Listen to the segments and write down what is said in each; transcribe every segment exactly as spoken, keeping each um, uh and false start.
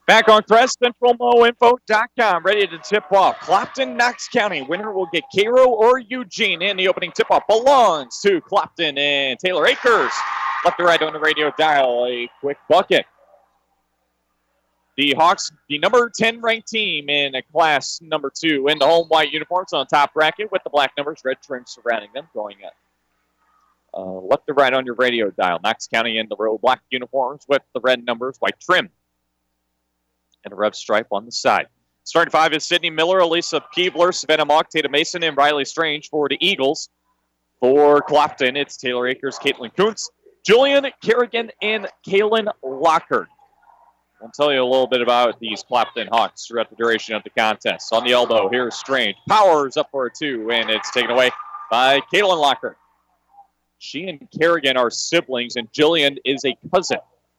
Back on Crest, Central Mo Info dot com, ready to tip off. Clopton, Knox County. Winner will get Cairo or Eugene. And the opening tip-off belongs to Clopton and Taylor Akers. Left to right on the radio dial, a quick bucket. The Hawks, the number ten ranked team in class number two in the home white uniforms on top bracket with the black numbers, red trim surrounding them, going uh, left to right on your radio dial. Knox County in the row black uniforms with the red numbers, white trim, and a red stripe on the side. Starting five is Sydney Miller, Elisa Peebler, Savannah Mock, Tatum Mason, and Riley Strange for the Eagles. For Clopton, it's Taylor Akers, Caitlin Kuntz, Julian Kerrigan, and Kaylin Lockhart. I'll tell you a little bit about these Clopton Hawks throughout the duration of the contest. On the elbow, here's Strange. Powers up for a two, and it's taken away by Kaylin Lockhart. She and Kerrigan are siblings, and Jillian is a cousin.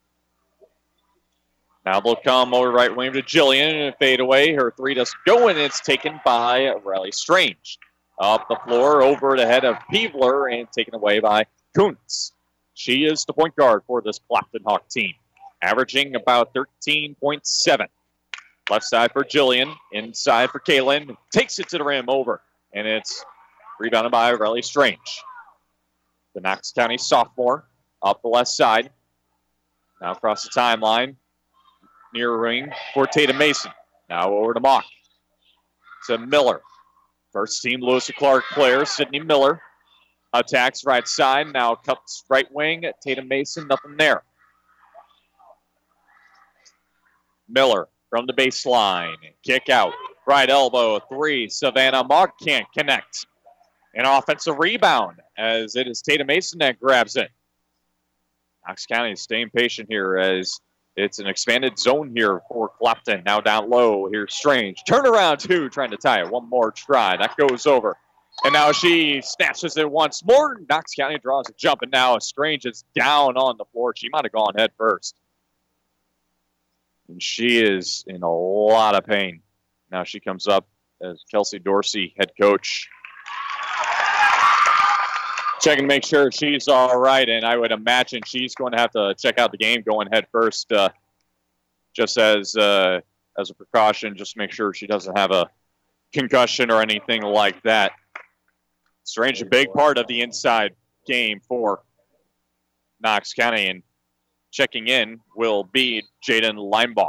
Now they'll come over right wing to Jillian and fade away. Her three doesn't go, and it's taken by Riley Strange. Up the floor, over the head of Peebler, and taken away by Kuntz. She is the point guard for this Clopton Hawk team, averaging about thirteen point seven. Left side for Jillian, inside for Kaylin. Takes it to the rim over, and it's rebounded by Riley Strange. The Knox County sophomore up the left side. Now across the timeline. Near ring for Tatum Mason. Now over to Mock. To Miller. First team Lewis and Clark player, Sydney Miller. Attacks right side. Now cuts right wing. Tatum Mason, nothing there. Miller from the baseline. Kick out. Right elbow, three. Savannah Mock can't connect. An offensive rebound as it is Tatum Mason that grabs it. Knox County is staying patient here as it's an expanded zone here for Clopton. Now down low. Here's Strange. Turnaround two, trying to tie it. One more try. That goes over. And now she snatches it once more. Knox County draws a jump, and now Strange is down on the floor. She might have gone head first. And she is in a lot of pain. Now she comes up as Kelsey Dorsey, head coach, checking to make sure she's all right, and I would imagine she's going to have to check out the game going head first, uh, just as uh, as a precaution, just to make sure she doesn't have a concussion or anything like that. Strange, a big part of the inside game for Knox County, and checking in will be Jaden Linebaugh.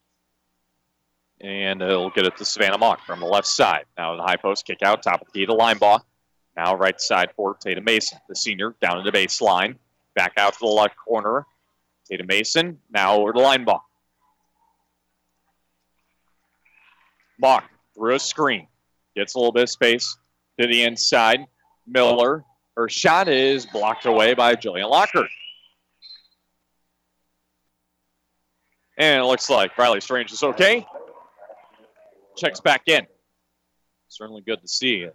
And he'll get it to Savannah Mock from the left side. Now the high post kick out, top of the key to Linebaugh. Now right side for Tatum Mason, the senior, down to the baseline. Back out to the left corner. Tatum Mason, now over to Linebaugh. Mock through a screen. Gets a little bit of space to the inside. Miller, her shot is blocked away by Jillian Lockhart. And it looks like Riley Strange is okay. Checks back in. Certainly good to see it.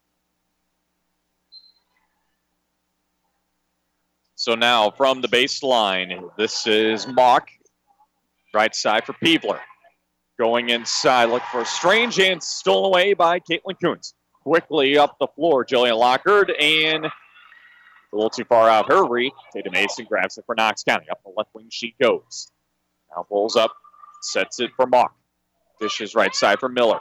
So now from the baseline, this is Mock. Right side for Peebler. Going inside, looking for Strange, and stolen away by Caitlin Kuntz. Quickly up the floor, Jillian Lockhart, and a little too far out her reach. Tatum Mason grabs it for Knox County. Up the left wing she goes. Now pulls up, sets it for Mock. Dishes right side for Miller.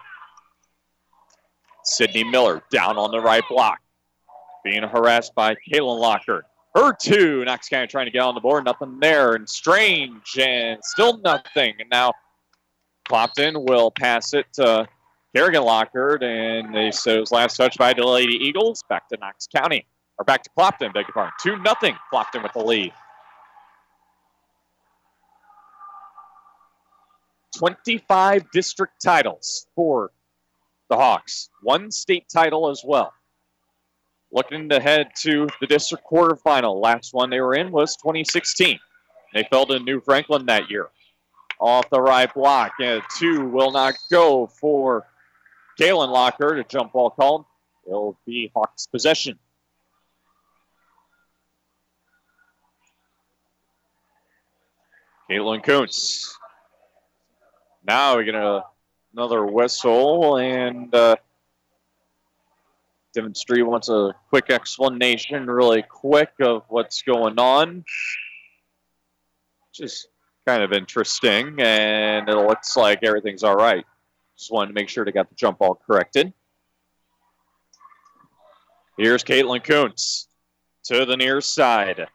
Sydney Miller down on the right block. Being harassed by Kaylin Lockhart. Her two, Knox County trying to get on the board, nothing there, and Strange, and still nothing. And now Clopton will pass it to Kerrigan Lockhart, and they so his last touch by the Lady Eagles. Back to Knox County, or back to Clopton, beg your pardon. two nothing, Clopton with the lead. twenty-five district titles for the Hawks. One state title as well. Looking ahead to the district quarterfinal. Last one they were in was twenty sixteen. They fell to New Franklin that year. Off the right block. And two will not go for Kaylin Lockhart. A jump ball called. It'll be Hawks' possession. Caitlin Kuntz. Now we get a, another whistle, and uh, Devin Street wants a quick explanation, really quick, of what's going on. Just kind of interesting, and it looks like everything's all right. Just wanted to make sure they got the jump ball corrected. Here's Caitlin Kuntz to the near side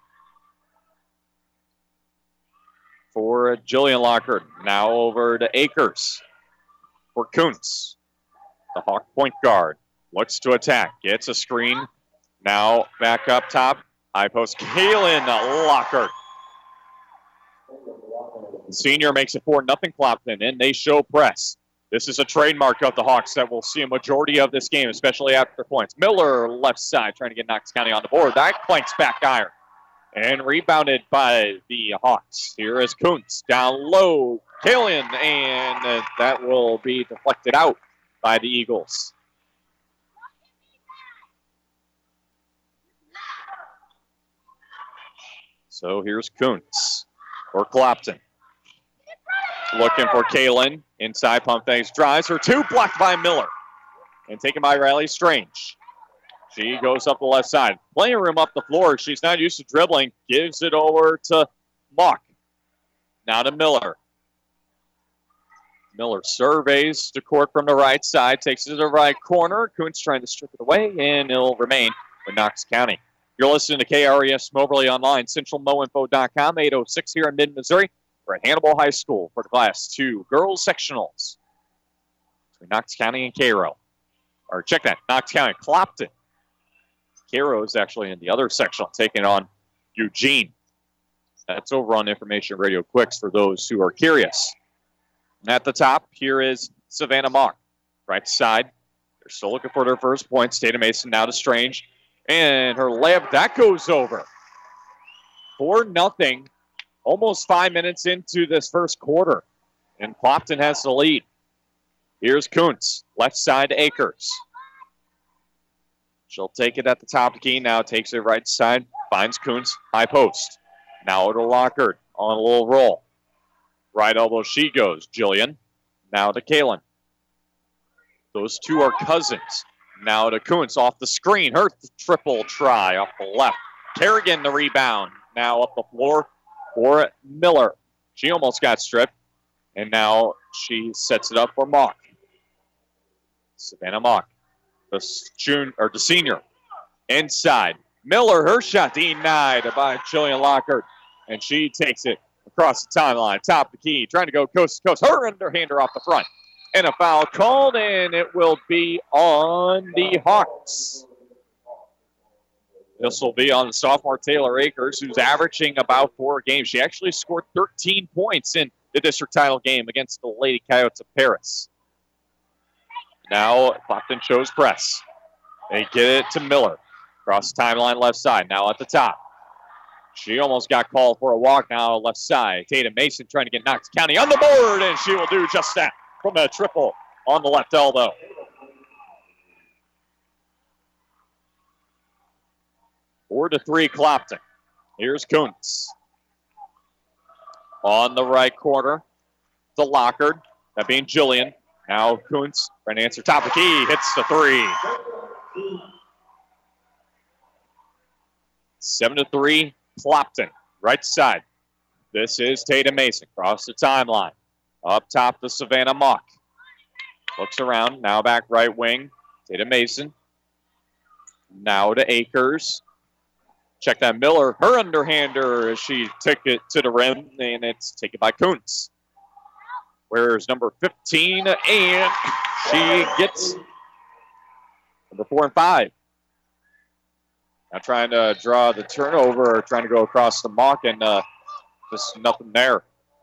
for Jillian Lockhart. Now over to Akers for Kuntz. The Hawk point guard looks to attack. Gets a screen. Now back up top. High post. Kaylin Lockhart. The senior makes it four nothing Clopton, and they show press. This is a trademark of the Hawks that we'll see a majority of this game, especially after points. Miller left side trying to get Knox County on the board. That clanks back iron. And rebounded by the Hawks. Here is Kuntz down low. Kaylin, and that will be deflected out by the Eagles. So here's Kuntz for Clopton. Looking for Kaylin. Inside pump fakes, drives her two, blocked by Miller. And taken by Riley Strange. She goes up the left side. Playing room up the floor. She's not used to dribbling. Gives it over to Mock. Now to Miller. Miller surveys the court from the right side. Takes it to the right corner. Kuntz trying to strip it away, and it'll remain with Knox County. You're listening to K R E S Moberly Online, central mo info dot com, eight oh six here in mid-Missouri. We're at Hannibal High School for the Class two girls sectionals between Knox County and Cairo. Or check that, Knox County, Clopton. Cairo is actually in the other sectional, taking on Eugene. That's over on Information Radio Quicks for those who are curious. And at the top, here is Savannah Mock. Right side, they're still looking for their first point. Tatum Mason now to Strange. And her layup, that goes over. four nothing. Almost five minutes into this first quarter. And Clopton has the lead. Here's Kuntz. Left side to Akers. She'll take it at the top of the key. Now takes it right side. Finds Kuntz. High post. Now to Lockhart on a little roll. Right elbow she goes. Jillian. Now to Kaylin. Those two are cousins. Now to Kuntz off the screen. Her triple try off the left. Kerrigan the rebound. Now up the floor for Miller. She almost got stripped. And now she sets it up for Mock. Savannah Mock. The, junior, or the senior. Inside. Miller, her shot denied by Jillian Lockhart. And she takes it across the timeline. Top of the key. Trying to go coast to coast. Her underhander off the front. And a foul called, and it will be on the Hawks. This will be on the sophomore Taylor Akers, who's averaging about four games. She actually scored thirteen points in the district title game against the Lady Coyotes of Paris. Now Clopton shows press. They get it to Miller. Across the timeline left side. Now at the top. She almost got called for a walk now left side. Tatum Mason trying to get Knox County on the board, and she will do just that from a triple on the left elbow. Four to three Clopton. Here's Kuntz. On the right corner to Lockhart. That being Jillian. Now Kuntz trying to answer top of the key. Hits the three. Seven to three Clopton. Right side. This is Tatum Mason. Across the timeline. Up top to Savannah Mock. Looks around. Now back right wing. Tatum Mason. Now to Akers. Check that Miller. Her underhander as she took it to the rim. And it's taken by Kuntz. Where's number fifteen? And she gets number four and five. Now trying to draw the turnover. Trying to go across the Mock. And uh, just nothing there.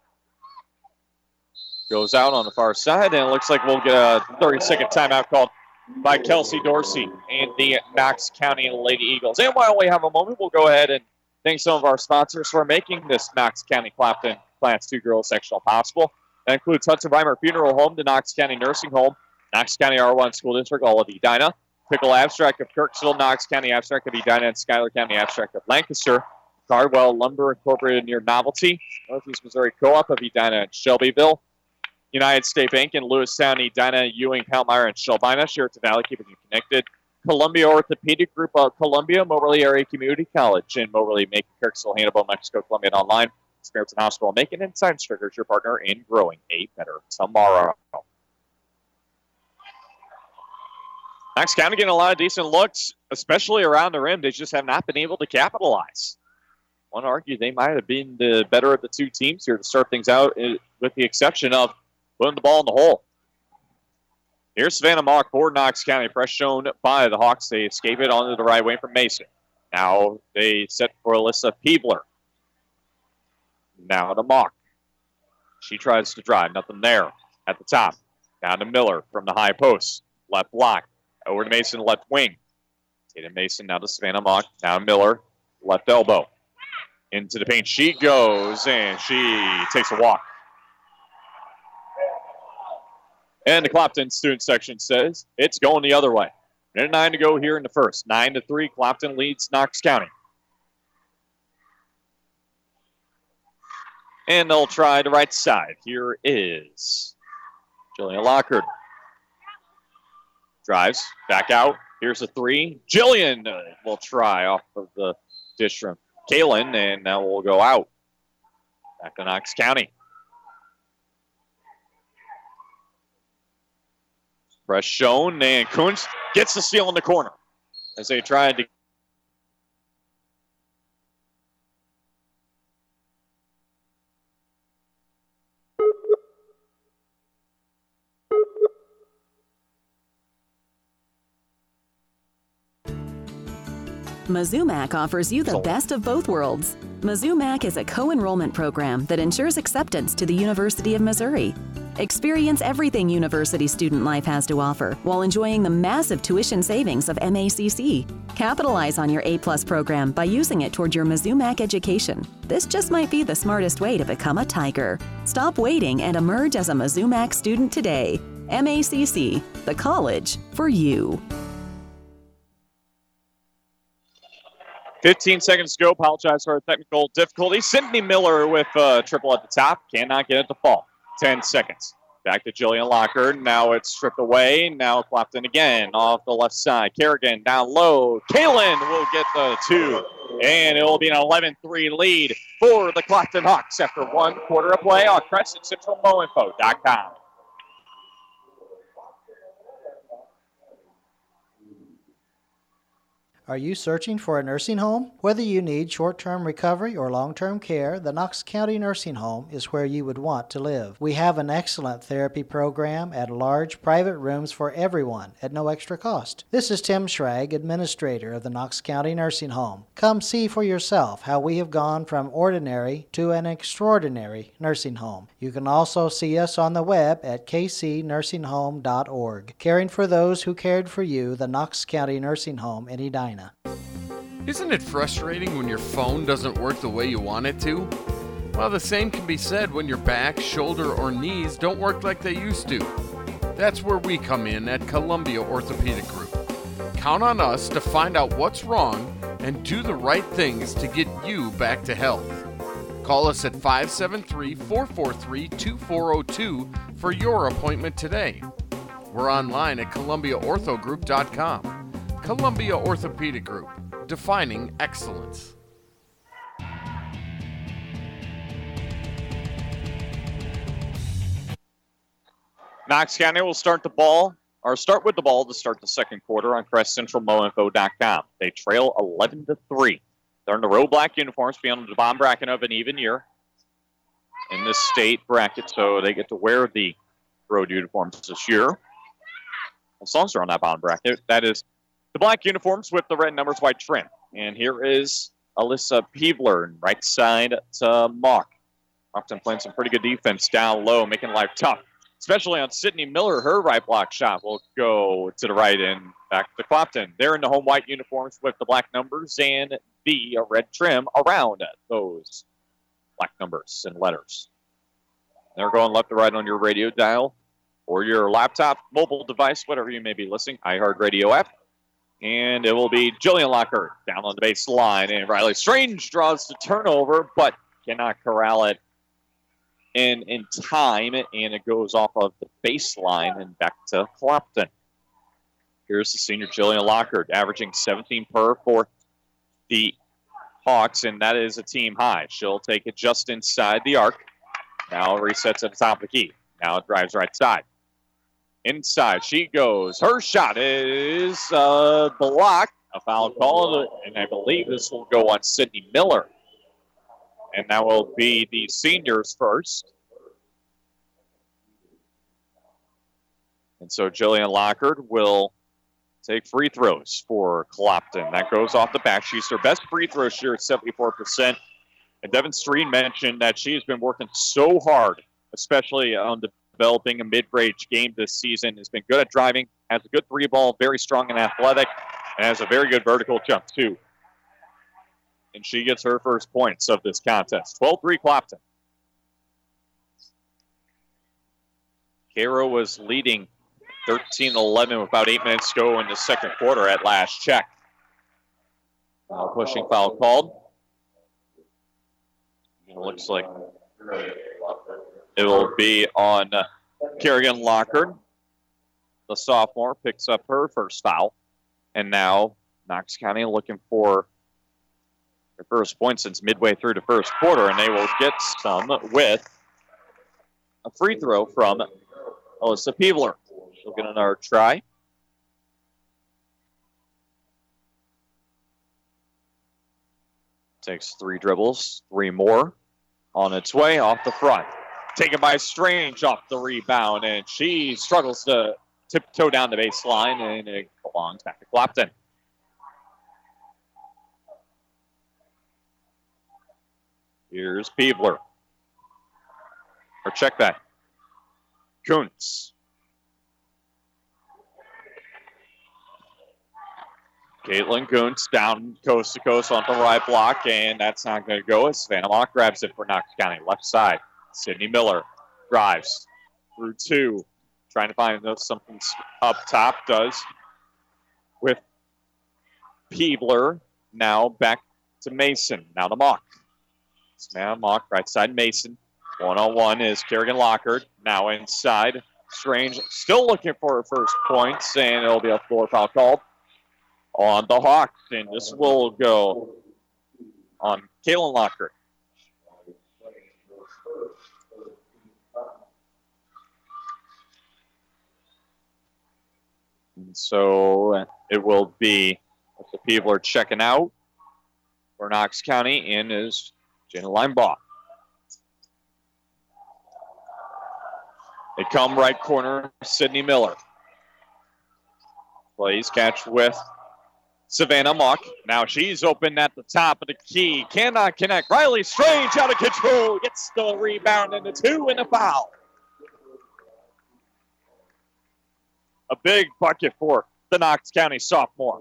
Goes out on the far side, and it looks like we'll get a thirty-second timeout called by Kelsey Dorsey and the Knox County Lady Eagles. And while we have a moment, we'll go ahead and thank some of our sponsors for making this Knox County Clopton Class two girls sectional possible. That includes Hudson Reimer Funeral Home, the Knox County Nursing Home, Knox County R one School District, all of Edina, Pickle Abstract of Kirksville, Knox County Abstract of Edina, and Schuyler County Abstract of Lancaster, Cardwell Lumber Incorporated near Novelty, Northeast Missouri Co-op of Edina and Shelbyville, United State Bank in Lewistown, Edina, Ewing, Palmyra, and Shelbina, Sheraton Valley, keeping you connected. Columbia Orthopedic Group of Columbia, Moberly Area Community College in Moberly, Macon, Kirksville, Hannibal, Mexico, Columbia, and online. Samaritan Hospital, making Inside Stickers your partner in growing a better tomorrow. Knox County getting a lot of decent looks, especially around the rim. They just have not been able to capitalize. One argue they might have been the better of the two teams here to start things out, with the exception of putting the ball in the hole. Here's Savannah Mock for Knox County. Press shown by the Hawks. They escape it onto the right wing from Mason. Now they set for Alyssa Peebler. Now to Mock. She tries to drive. Nothing there at the top. Down to Miller from the high post. Left block. Over to Mason, left wing. Tatum Mason now to Savannah Mock. Now Miller, left elbow. Into the paint she goes, and she takes a walk. And the Clopton student section says it's going the other way. Minute nine to go here in the first. Nine to three, Clopton leads Knox County. And they'll try the right side. Here is Jillian Lockhart. Drives, back out. Here's a three. Jillian uh, will try off of the dish from Kalen, and now we'll go out. Back to Knox County. Press shown, and Kunz gets the steal in the corner as they tried to. Mizzou Mac offers you the best of both worlds. Mizzou Mac is a co-enrollment program that ensures acceptance to the University of Missouri. Experience everything university student life has to offer while enjoying the massive tuition savings of M A C C. Capitalize on your A-plus program by using it toward your Mizzou Mac education. This just might be the smartest way to become a Tiger. Stop waiting and emerge as a Mizzou Mac student today. M A C C, the college for you. fifteen seconds to go. Apologize for our technical difficulty. Sydney Miller with a triple at the top. Cannot get it to fall. ten seconds. Back to Jillian Lockhart. Now it's stripped away. Now Clopton again off the left side. Kerrigan down low. Kalen will get the two. And it will be an eleven three lead for the Clopton Hawks after one quarter of play on Crescent Central Mo Info dot com. Are you searching for a nursing home? Whether you need short-term recovery or long-term care, the Knox County Nursing Home is where you would want to live. We have an excellent therapy program at large private rooms for everyone at no extra cost. This is Tim Schrag, administrator of the Knox County Nursing Home. Come see for yourself how we have gone from ordinary to an extraordinary nursing home. You can also see us on the web at k c nursing home dot org. Caring for those who cared for you, the Knox County Nursing Home in Edina. Isn't it frustrating when your phone doesn't work the way you want it to? Well, the same can be said when your back, shoulder, or knees don't work like they used to. That's where we come in at Columbia Orthopedic Group. Count on us to find out what's wrong and do the right things to get you back to health. Call us at five seven three, four four three, two four zero two for your appointment today. We're online at columbia ortho group dot com. Columbia Orthopedic Group, defining excellence. Knox County will start the ball, or start with the ball to start the second quarter on Crest Central Mo Info dot com. They trail eleven to three. They're in the road black uniforms, beyond the bottom bracket of an even year in this state bracket, so they get to wear the road uniforms this year. As long as they're on that bottom bracket, that is the black uniforms with the red numbers, white trim. And here is Alyssa Peebler, right side to Mock. Often playing some pretty good defense down low, making life tough, especially on Sydney Miller. Her right block shot will go to the right and back to Clopton. They're in the home white uniforms with the black numbers and the red trim around those black numbers and letters. They're going left to right on your radio dial or your laptop, mobile device, whatever you may be listening, iHeartRadio app. And it will be Jillian Lockhart down on the baseline. And Riley Strange draws the turnover, but cannot corral it in, in time. And it goes off of the baseline and back to Clopton. Here's the senior Jillian Lockhart, averaging seventeen per for the Hawks, and that is a team high. She'll take it just inside the arc. Now resets at the top of the key. Now it drives right side. Inside she goes. Her shot is uh, blocked. A foul called, and I believe this will go on Sydney Miller. And that will be the seniors first. And so Jillian Lockhart will take free throws for Clopton. That goes off the back. She's her best free throw shooter at seventy-four percent. And Devin Streen mentioned that she's been working so hard, especially on developing a mid-range game this season. Has been good at driving, has a good three ball, very strong and athletic, and has a very good vertical jump too. And she gets her first points of this contest. twelve three Clopton. Cairo was leading thirteen eleven with about eight minutes to go in the second quarter at last check. Now pushing foul called. It looks like it will be on uh, Kerrigan Lockhart. The sophomore picks up her first foul. And now Knox County looking for their first point since midway through the first quarter. And they will get some with a free throw from Alyssa Peebler. She'll get another try. Takes three dribbles, three more. On its way, off the front. Taken by Strange off the rebound, and she struggles to tiptoe down the baseline, and it belongs back to Clopton. Here's Peebler. Or check that. Kuntz. Caitlin Kuntz down coast to coast on the right block, and that's not going to go as Savannah Mock grabs it for Knox County. Left side, Sydney Miller drives through two, trying to find something up top, does with Peebler. Now back to Mason. Now to Mock. Savannah Mock, right side Mason. One-on-one is Kerrigan Lockhart. Now inside. Strange still looking for her first points, and it'll be a floor foul called on the Hawks, and this will go on Kaylin Lockhart. And so it will be the people are checking out for Knox County, in is Jenna Linebaugh. They come right corner, Sydney Miller. Plays catch with Savannah Mock. Now she's open at the top of the key. Cannot connect. Riley Strange out of control. Gets the rebound and the two and a foul. A big bucket for the Knox County sophomore.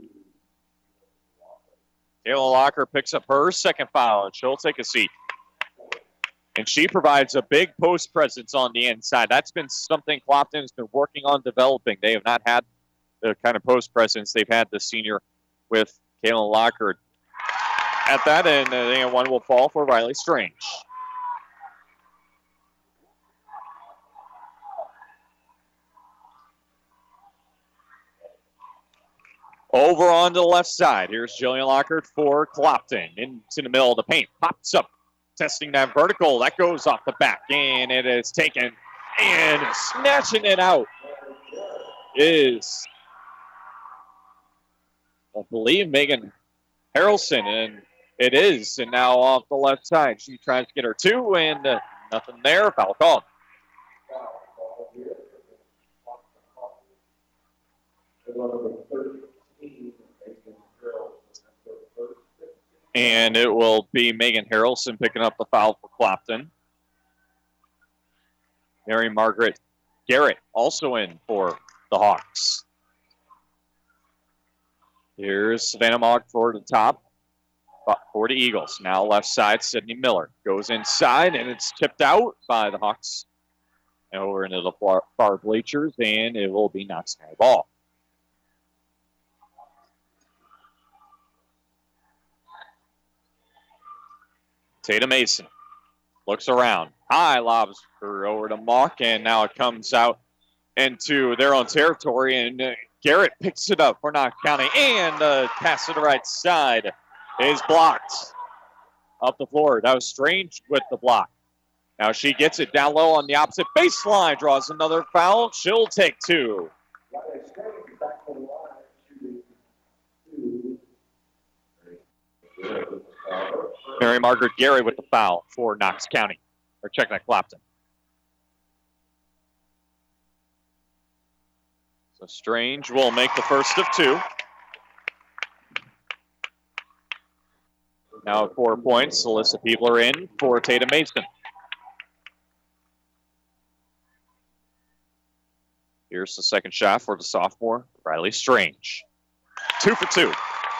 Kayla Locker picks up her second foul, and she'll take a seat. And she provides a big post presence on the inside. That's been something Clopton has been working on developing. They have not had the kind of post presence they've had this senior with Kayla Lockhart at that, and I think one will fall for Riley Strange. Over on the left side, here's Jillian Lockhart for Clopton. Into the middle of the paint, pops up, testing that vertical. That goes off the back, and it is taken, and snatching it out is, I believe, Megan Harrelson, and it is. And now off the left side, she tries to get her two, and uh, nothing there. Foul called. And it will be Megan Harrelson picking up the foul for Clopton. Mary Margaret Garrett also in for the Hawks. Here's Savannah Mock for the top. For the Eagles. Now left side, Sydney Miller. Goes inside, and it's tipped out by the Hawks. And over into the far, far bleachers, and it will be Knox County ball. Tatum Mason looks around. High lobs her over to Mock, and now it comes out into their own territory, and uh, Garrett picks it up for Knox County, and uh, pass to the right side is blocked up the floor. That was Strange with the block. Now she gets it down low on the opposite baseline, draws another foul. She'll take two. Mary Margaret Gary with the foul for Knox County. Or check that, Clapton. So Strange will make the first of two. Now at four points, Alyssa Peebler in for Tatum Mason. Here's the second shot for the sophomore, Riley Strange. Two for two.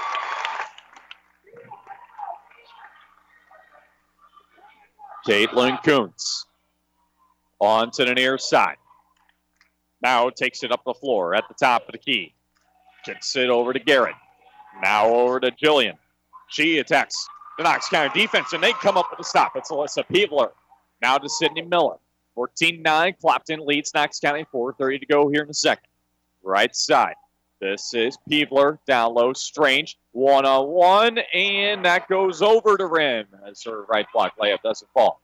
Caitlin Kuntz on to the near side. Now takes it up the floor at the top of the key. Kicks it over to Garrett. Now over to Jillian. She attacks the Knox County defense, and they come up with a stop. It's Alyssa Peebler. Now to Sydney Miller. fourteen nine. Clapton leads Knox County. four thirty to go here in the second. Right side. This is Peebler. Down low. Strange. One-on-one, and that goes over the rim as her right block layup doesn't fall.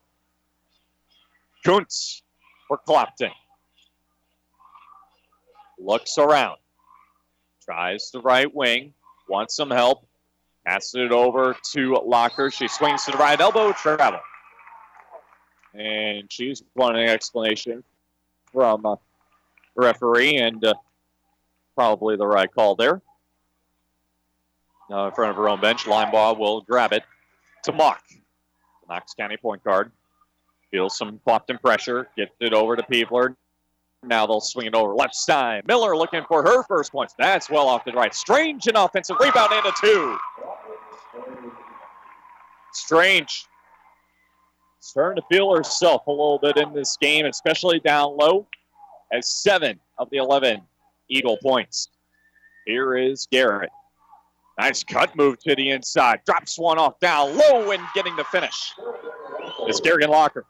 Kuntz for Clapton. Looks around. Tries the right wing. Wants some help. Passes it over to Locker. She swings to the right elbow. Travel. And she's wanting an explanation from uh, the referee, and uh, probably the right call there. Now in front of her own bench, Linebaugh will grab it to Mock. The Knox County point guard feels some Clapton pressure, gets it over to Peebler. Now they'll swing it over left side. Miller looking for her first points. That's well off to the right. Strange an offensive rebound into two. Strange starting to feel herself a little bit in this game, especially down low, as seven of the eleven Eagle points. Here is Garrett. Nice cut move to the inside. Drops one off down low and getting the finish. It's Kerrigan Locker.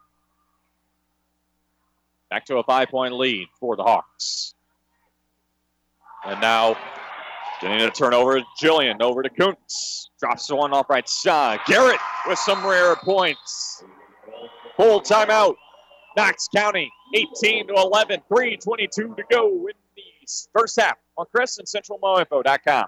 Back to a five-point lead for the Hawks. And now getting a turnover, Jillian over to Kuntz. Drops one off right side. Garrett with some rare points. Full timeout. Knox County, eighteen to eleven, three twenty-two to go in the first half on Crescent Central Mo Info dot com.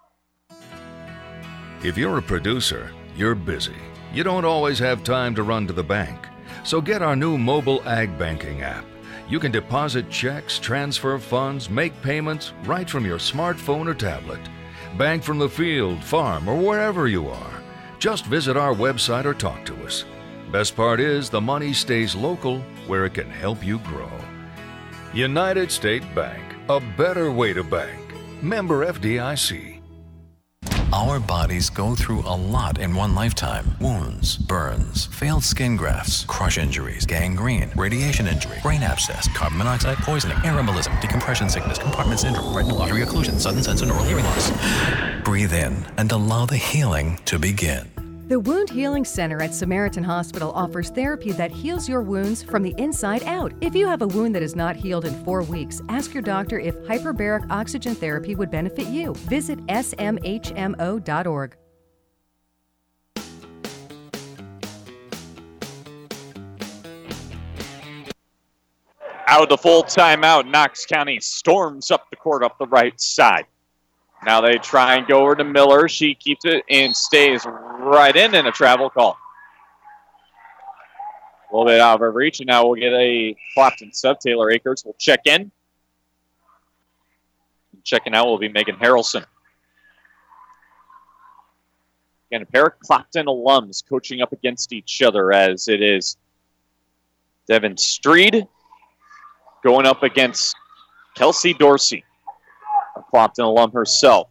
If you're a producer, you're busy. You don't always have time to run to the bank. So get our new mobile ag banking app. You can deposit checks, transfer funds, make payments right from your smartphone or tablet. Bank from the field, farm, or wherever you are. Just visit our website or talk to us. Best part is the money stays local where it can help you grow. United State Bank, a better way to bank. Member F D I C. Our bodies go through a lot in one lifetime. Wounds, burns, failed skin grafts, crush injuries, gangrene, radiation injury, brain abscess, carbon monoxide poisoning, air embolism, decompression sickness, compartment syndrome, retinal artery occlusion, sudden sense and oral hearing loss. Breathe in and allow the healing to begin. The Wound Healing Center at Samaritan Hospital offers therapy that heals your wounds from the inside out. If you have a wound that is not healed in four weeks, ask your doctor if hyperbaric oxygen therapy would benefit you. Visit S M H M O dot org. Out of the full timeout, Knox County storms up the court up the right side. Now they try and go over to Miller. She keeps it and stays right in, and a travel call. A little bit out of her reach, and now we'll get a Clapton sub. Taylor Akers will check in. Checking out will be Megan Harrelson. Again, a pair of Clapton alums coaching up against each other, as it is Devin Streed going up against Kelsey Dorsey, a Clapton alum herself.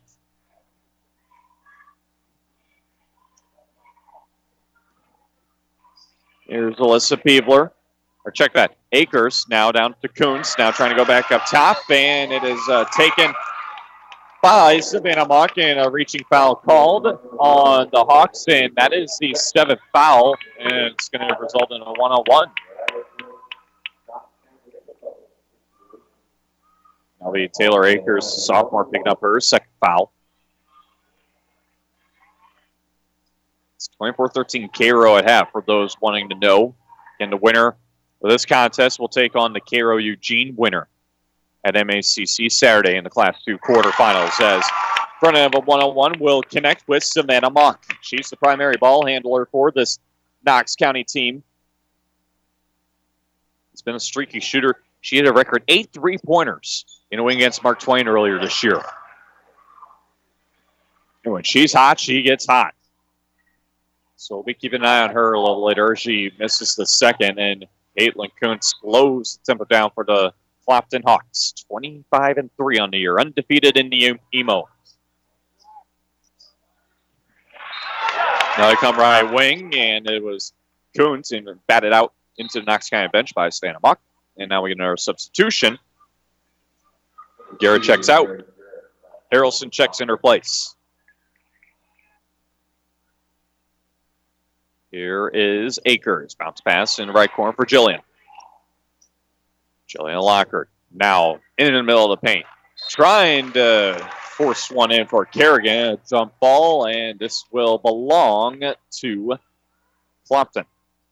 Here's Alyssa Peebler. Or check that. Akers now down to Kuntz. Now trying to go back up top. And it is uh, taken by Savannah Mock, and a reaching foul called on the Hawks. And that is the seventh foul. And it's going to result in a one-on-one. That'll be Taylor Akers, sophomore, picking up her second foul. It's twenty-four thirteen Cairo at half for those wanting to know. And the winner of this contest will take on the Cairo Eugene winner at M A C C Saturday in the Class two quarterfinals, as front end of a one-on-one will connect with Savannah Mock. She's the primary ball handler for this Knox County team. It's been a streaky shooter. She had a record eight three-pointers in a win against Mark Twain earlier this year. And when she's hot, she gets hot. So we'll be keeping an eye on her a little later. She misses the second, and Caitlin Kuntz slows the tempo down for the Clopton Hawks. twenty-five and three on the year, undefeated in the E M O. Now they come right wing, and it was Kuntz and batted out into the Knox County bench by Savannah Mock. And now we get another substitution. Garrett checks out. Harrelson checks in her place. Here is Akers. Bounce pass in the right corner for Jillian. Jillian Lockhart now in the middle of the paint. Trying to force one in for Kerrigan. A jump ball, and this will belong to Clopton.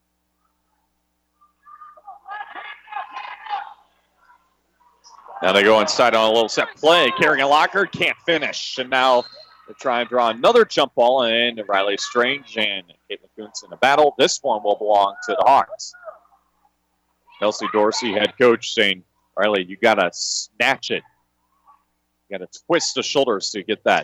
Now they go inside on a little set play. Kerrigan Lockhart can't finish. And now they try and draw another jump ball, and Riley Strange and Caitlin Kuntz in the battle. This one will belong to the Hawks. Kelsey Dorsey, head coach, saying, Riley, you got to snatch it. You got to twist the shoulders to get that.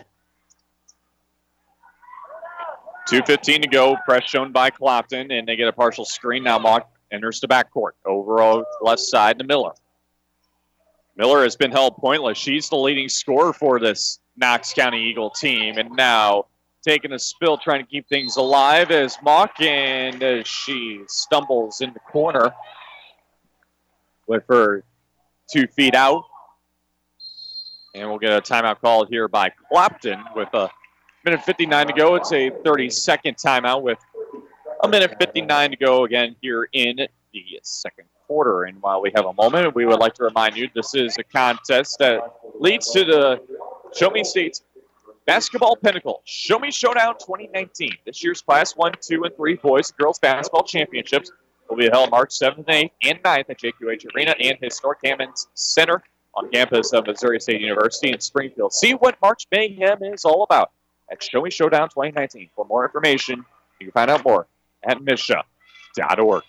two fifteen to go. Press shown by Clopton, and they get a partial screen. Now Mock enters the backcourt. Over on the left side to Miller. Miller has been held pointless. She's the leading scorer for this Knox County Eagle team. And now taking a spill, trying to keep things alive as Mock, and uh, she stumbles in the corner with her two feet out. And we'll get a timeout called here by Clopton with a minute fifty-nine to go. It's a thirty-second timeout with a minute fifty-nine to go again here in the second quarter. And while we have a moment, we would like to remind you this is a contest that leads to the Show Me State's Basketball Pinnacle Show Me Showdown twenty nineteen. This year's Class one, two, and three boys and girls basketball championships will be held March seventh, eighth, and ninth at J Q H Arena and Historic Hammond Center on campus of Missouri State University in Springfield. See what March Mayhem is all about at Show Me Showdown twenty nineteen. For more information, you can find out more at M S H A dot org.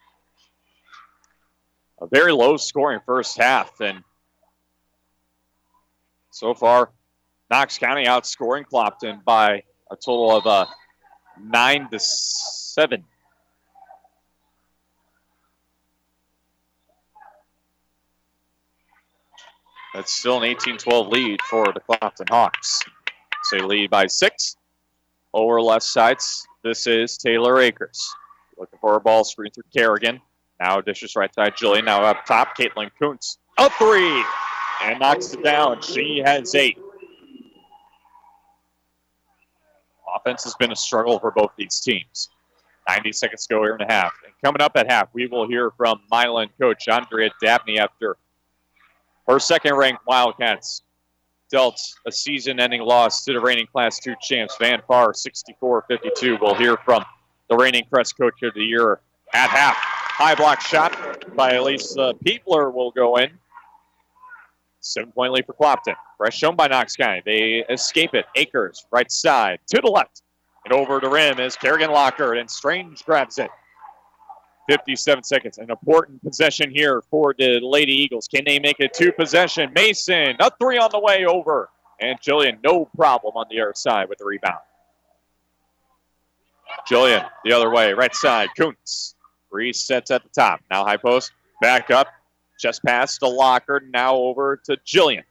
A very low-scoring first half, and so far, Knox County outscoring Clopton by a total of uh, nine to seven. That's still an eighteen twelve lead for the Clopton Hawks. So they lead by six. Over left sides, this is Taylor Akers. Looking for a ball screen through Kerrigan. Now dishes right side, Jillian. Now up top, Caitlin Kuntz. A three! And knocks it down. She has eight. Offense has been a struggle for both these teams. ninety seconds to go here in the half. And coming up at half, we will hear from Milan coach Andrea Dabney after her second-ranked Wildcats dealt a season-ending loss to the reigning Class two champs, Van Far, sixty-four fifty-two. We'll hear from the reigning Crest Coach of the Year at half. High block shot by Elisa Peepler will go in. Seven-point lead for Clopton. Press shown by Knox County. They escape it. Akers, right side, to the left. And over the rim is Kerrigan Lockhart, and Strange grabs it. fifty-seven seconds. An important possession here for the Lady Eagles. Can they make it two possession? Mason, a three on the way over. And Jillian, no problem on the other side with the rebound. Jillian, the other way, right side. Kuntz resets at the top. Now high post, back up. Just pass to Lockhart, now over to Jillian.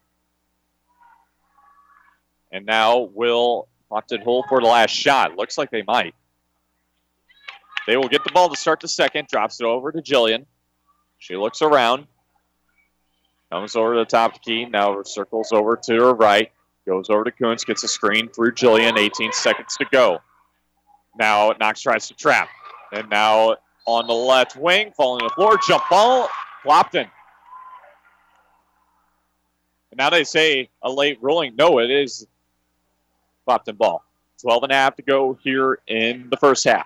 And now will Clopton hold for the last shot. Looks like they might. They will get the ball to start the second. Drops it over to Jillian. She looks around. Comes over to the top key. Now circles over to her right. Goes over to Kuntz. Gets a screen through Jillian. eighteen seconds to go. Now Knox tries to trap. And now on the left wing. Falling to the floor. Jump ball. Clopton. And now they say a late ruling. No, it is Clopton ball. twelve and a half to go here in the first half.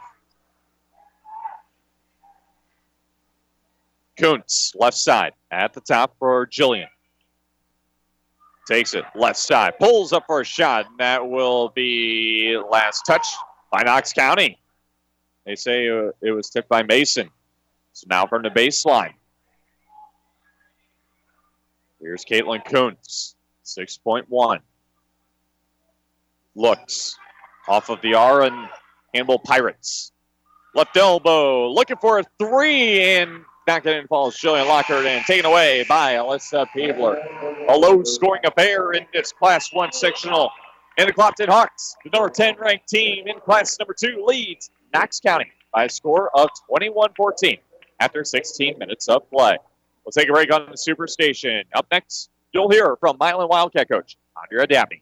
Kuntz, left side, at the top for Jillian. Takes it, left side, pulls up for a shot, and that will be last touch by Knox County. They say uh, it was tipped by Mason. So now from the baseline. Here's Caitlin Kuntz, six point one. Looks off of the R and Campbell Pirates. Left elbow, looking for a three, and not getting falls. Jillian Lockhart and taken away by Alyssa Pabler. A low-scoring affair in this Class one sectional. And the Clopton Hawks, the number ten ranked team in Class number two, leads Knox County by a score of twenty-one fourteen after sixteen minutes of play. We'll take a break on the Superstation. Up next, you'll hear from Milan Wildcat coach Andrea Dabney.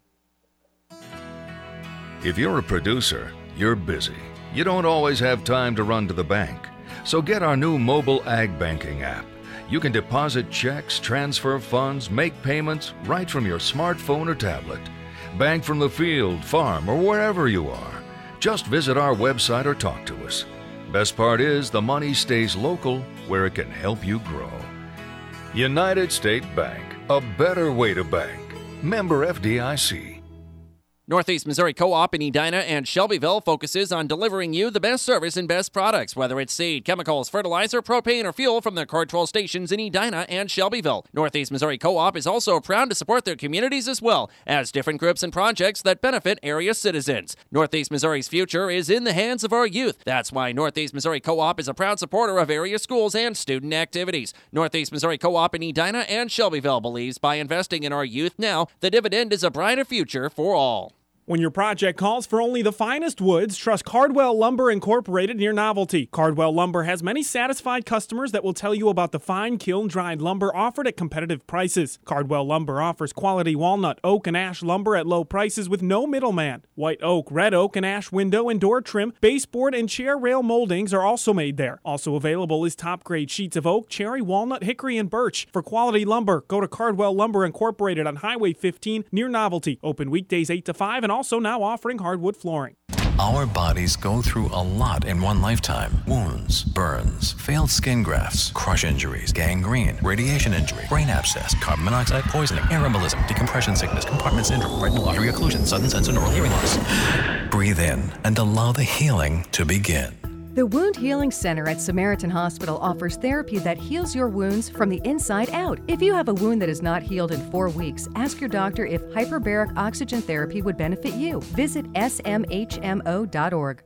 If you're a producer, you're busy. You don't always have time to run to the bank. So get our new mobile ag banking app. You can deposit checks, transfer funds, make payments right from your smartphone or tablet. Bank from the field, farm, or wherever you are. Just visit our website or talk to us. Best part is the money stays local where it can help you grow. United State Bank, a better way to bank. Member F D I C. Northeast Missouri Co-op in Edina and Shelbyville focuses on delivering you the best service and best products, whether it's seed, chemicals, fertilizer, propane, or fuel from their control stations in Edina and Shelbyville. Northeast Missouri Co-op is also proud to support their communities as well as different groups and projects that benefit area citizens. Northeast Missouri's future is in the hands of our youth. That's why Northeast Missouri Co-op is a proud supporter of area schools and student activities. Northeast Missouri Co-op in Edina and Shelbyville believes by investing in our youth now, the dividend is a brighter future for all. When your project calls for only the finest woods, trust Cardwell Lumber Incorporated near Novelty. Cardwell Lumber has many satisfied customers that will tell you about the fine kiln-dried lumber offered at competitive prices. Cardwell Lumber offers quality walnut, oak, and ash lumber at low prices with no middleman. White oak, red oak, and ash window and door trim, baseboard, and chair rail moldings are also made there. Also available is top-grade sheets of oak, cherry, walnut, hickory, and birch. For quality lumber, go to Cardwell Lumber Incorporated on Highway fifteen near Novelty. Open weekdays eight to five and also now offering hardwood flooring. Our bodies go through a lot in one lifetime. Wounds, burns, failed skin grafts, crush injuries, gangrene, radiation injury, brain abscess, carbon monoxide poisoning, air embolism, decompression sickness, compartment syndrome, retinal artery occlusion, sudden sense and oral hearing loss. Breathe in and allow the healing to begin. The Wound Healing Center at Samaritan Hospital offers therapy that heals your wounds from the inside out. If you have a wound that is not healed in four weeks, ask your doctor if hyperbaric oxygen therapy would benefit you. Visit S M H M O dot org.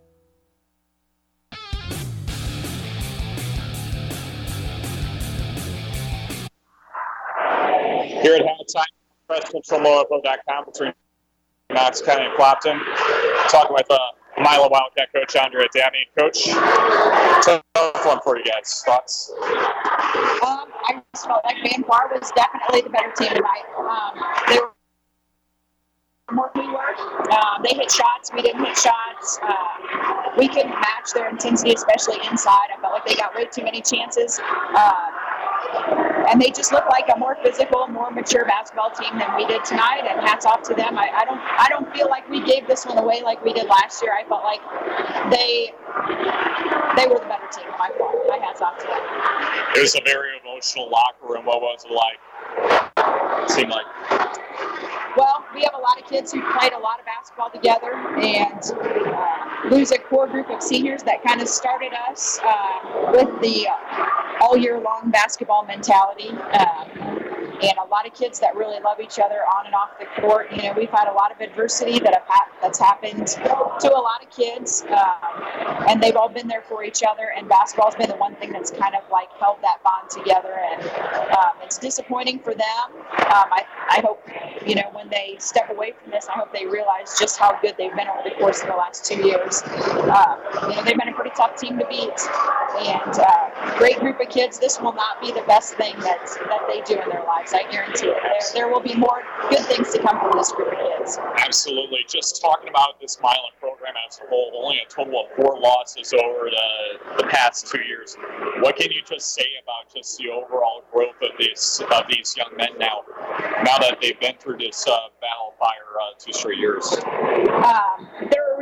Here at halftime, press control mofo dot com between Knox County and Clopton. Talking with uh, Milo Wildcat coach Andrea Dabney. Coach, tough one for you guys. Thoughts? Um, I just felt like Van Bar was definitely the better team tonight. Um, they were more we were. Um, they hit shots. We didn't hit shots. Uh, we couldn't match their intensity, especially inside. I felt like they got way too many chances. Uh, And they just look like a more physical, more mature basketball team than we did tonight. And hats off to them. I, I don't, I don't feel like we gave this one away like we did last year. I felt like they, they were the better team. My fault. My hats off to them. It was a very emotional locker room. What was it like? It seemed like. Well, we have a lot of kids who played a lot of basketball together, and uh, lose a core group of seniors that kind of started us uh, with the uh, all-year-long basketball mentality. Um, and a lot of kids that really love each other on and off the court. You know, we've had a lot of adversity that have ha- that's happened to a lot of kids, um, and they've all been there for each other. And basketball's been the one thing that's kind of like held that bond together. And um, it's disappointing for them. Um, I, I hope, you know, when they step away from this, I hope they realize just how good they've been over the course of the last two years. Uh, you know, they've been a pretty tough team to beat, and uh, great group of kids. This will not be the best thing that that they do in their lives. I guarantee it. There, there will be more good things to come from this group of kids. Absolutely. Just talking about this Milan program as a whole, only a total of four losses over the, the past two years. What can you just say about just the overall growth of these of these young men now, now that they've been through this uh, battle fire uh, two straight years? Um, they're a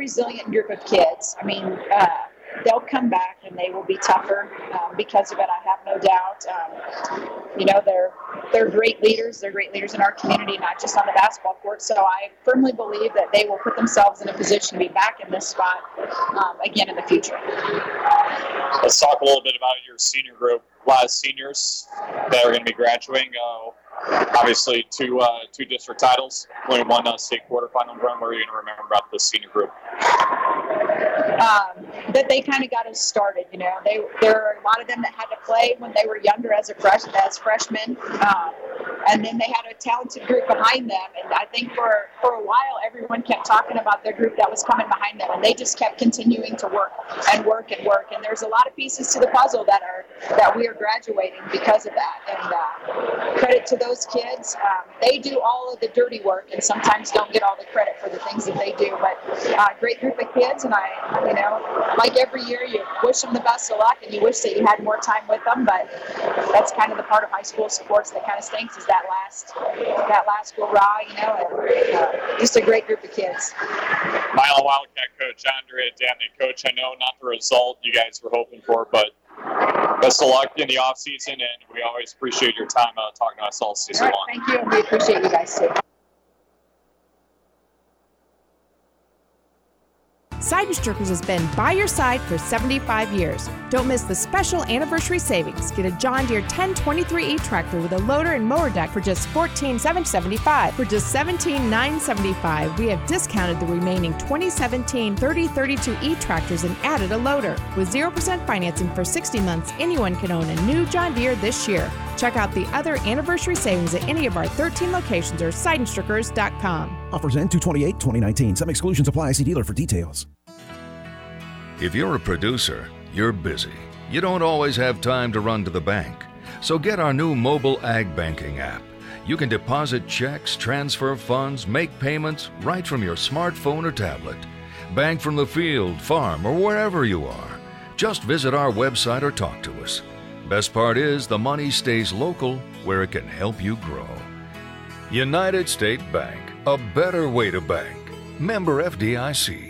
resilient group of kids. I mean, uh, they'll come back and they will be tougher um, because of it. I have no doubt. Um, you know, they're they're great leaders. They're great leaders in our community, not just on the basketball court. So I firmly believe that they will put themselves in a position to be back in this spot um, again in the future. Let's talk a little bit about your senior group. A lot of seniors that are going to be graduating. Uh, obviously, two uh, two district titles, only one uh, state quarterfinal run. What are you going to remember about the senior group? Um, that they kind of got us started. You know, they there are a lot of them that had to play when they were younger as a fresh as freshmen, um, and then they had a talented group behind them. And I think for for a while, everyone kept talking about their group that was coming behind them, and they just kept continuing to work and work and work. And there's a lot of pieces to the puzzle that are that we are graduating because of that. And uh, credit to those kids. Um, they do all of the dirty work, and sometimes don't get all the credit for the things that they do. But uh, great group of kids, and I. You know, like every year, you wish them the best of luck, and you wish that you had more time with them. But that's kind of the part of high school sports that kind of stinks, is that last, that last hurrah. You know, and, uh, just a great group of kids. Milan Wildcat coach Andrea Damney. Coach, I know not the result you guys were hoping for, but best of luck in the off season, and we always appreciate your time uh, talking to us all season all right, long. Thank you, and we appreciate you guys too. Seidenstrickers has been by your side for seventy-five years. Don't miss the special anniversary savings. Get a John Deere ten twenty-three E tractor with a loader and mower deck for just fourteen thousand seven hundred seventy-five dollars. For just seventeen thousand nine hundred seventy-five dollars, we have discounted the remaining twenty seventeen thirty thirty-two E tractors and added a loader. With zero percent financing for sixty months, anyone can own a new John Deere this year. Check out the other anniversary savings at any of our thirteen locations or Seidenstrickers dot com. Offers end two twenty-eight twenty nineteen. Some exclusions apply. See dealer for details. If you're a producer, you're busy. You don't always have time to run to the bank. So get our new mobile ag banking app. You can deposit checks, transfer funds, make payments right from your smartphone or tablet. Bank from the field, farm, or wherever you are. Just visit our website or talk to us. Best part is the money stays local where it can help you grow. United State Bank, a better way to bank. Member F D I C.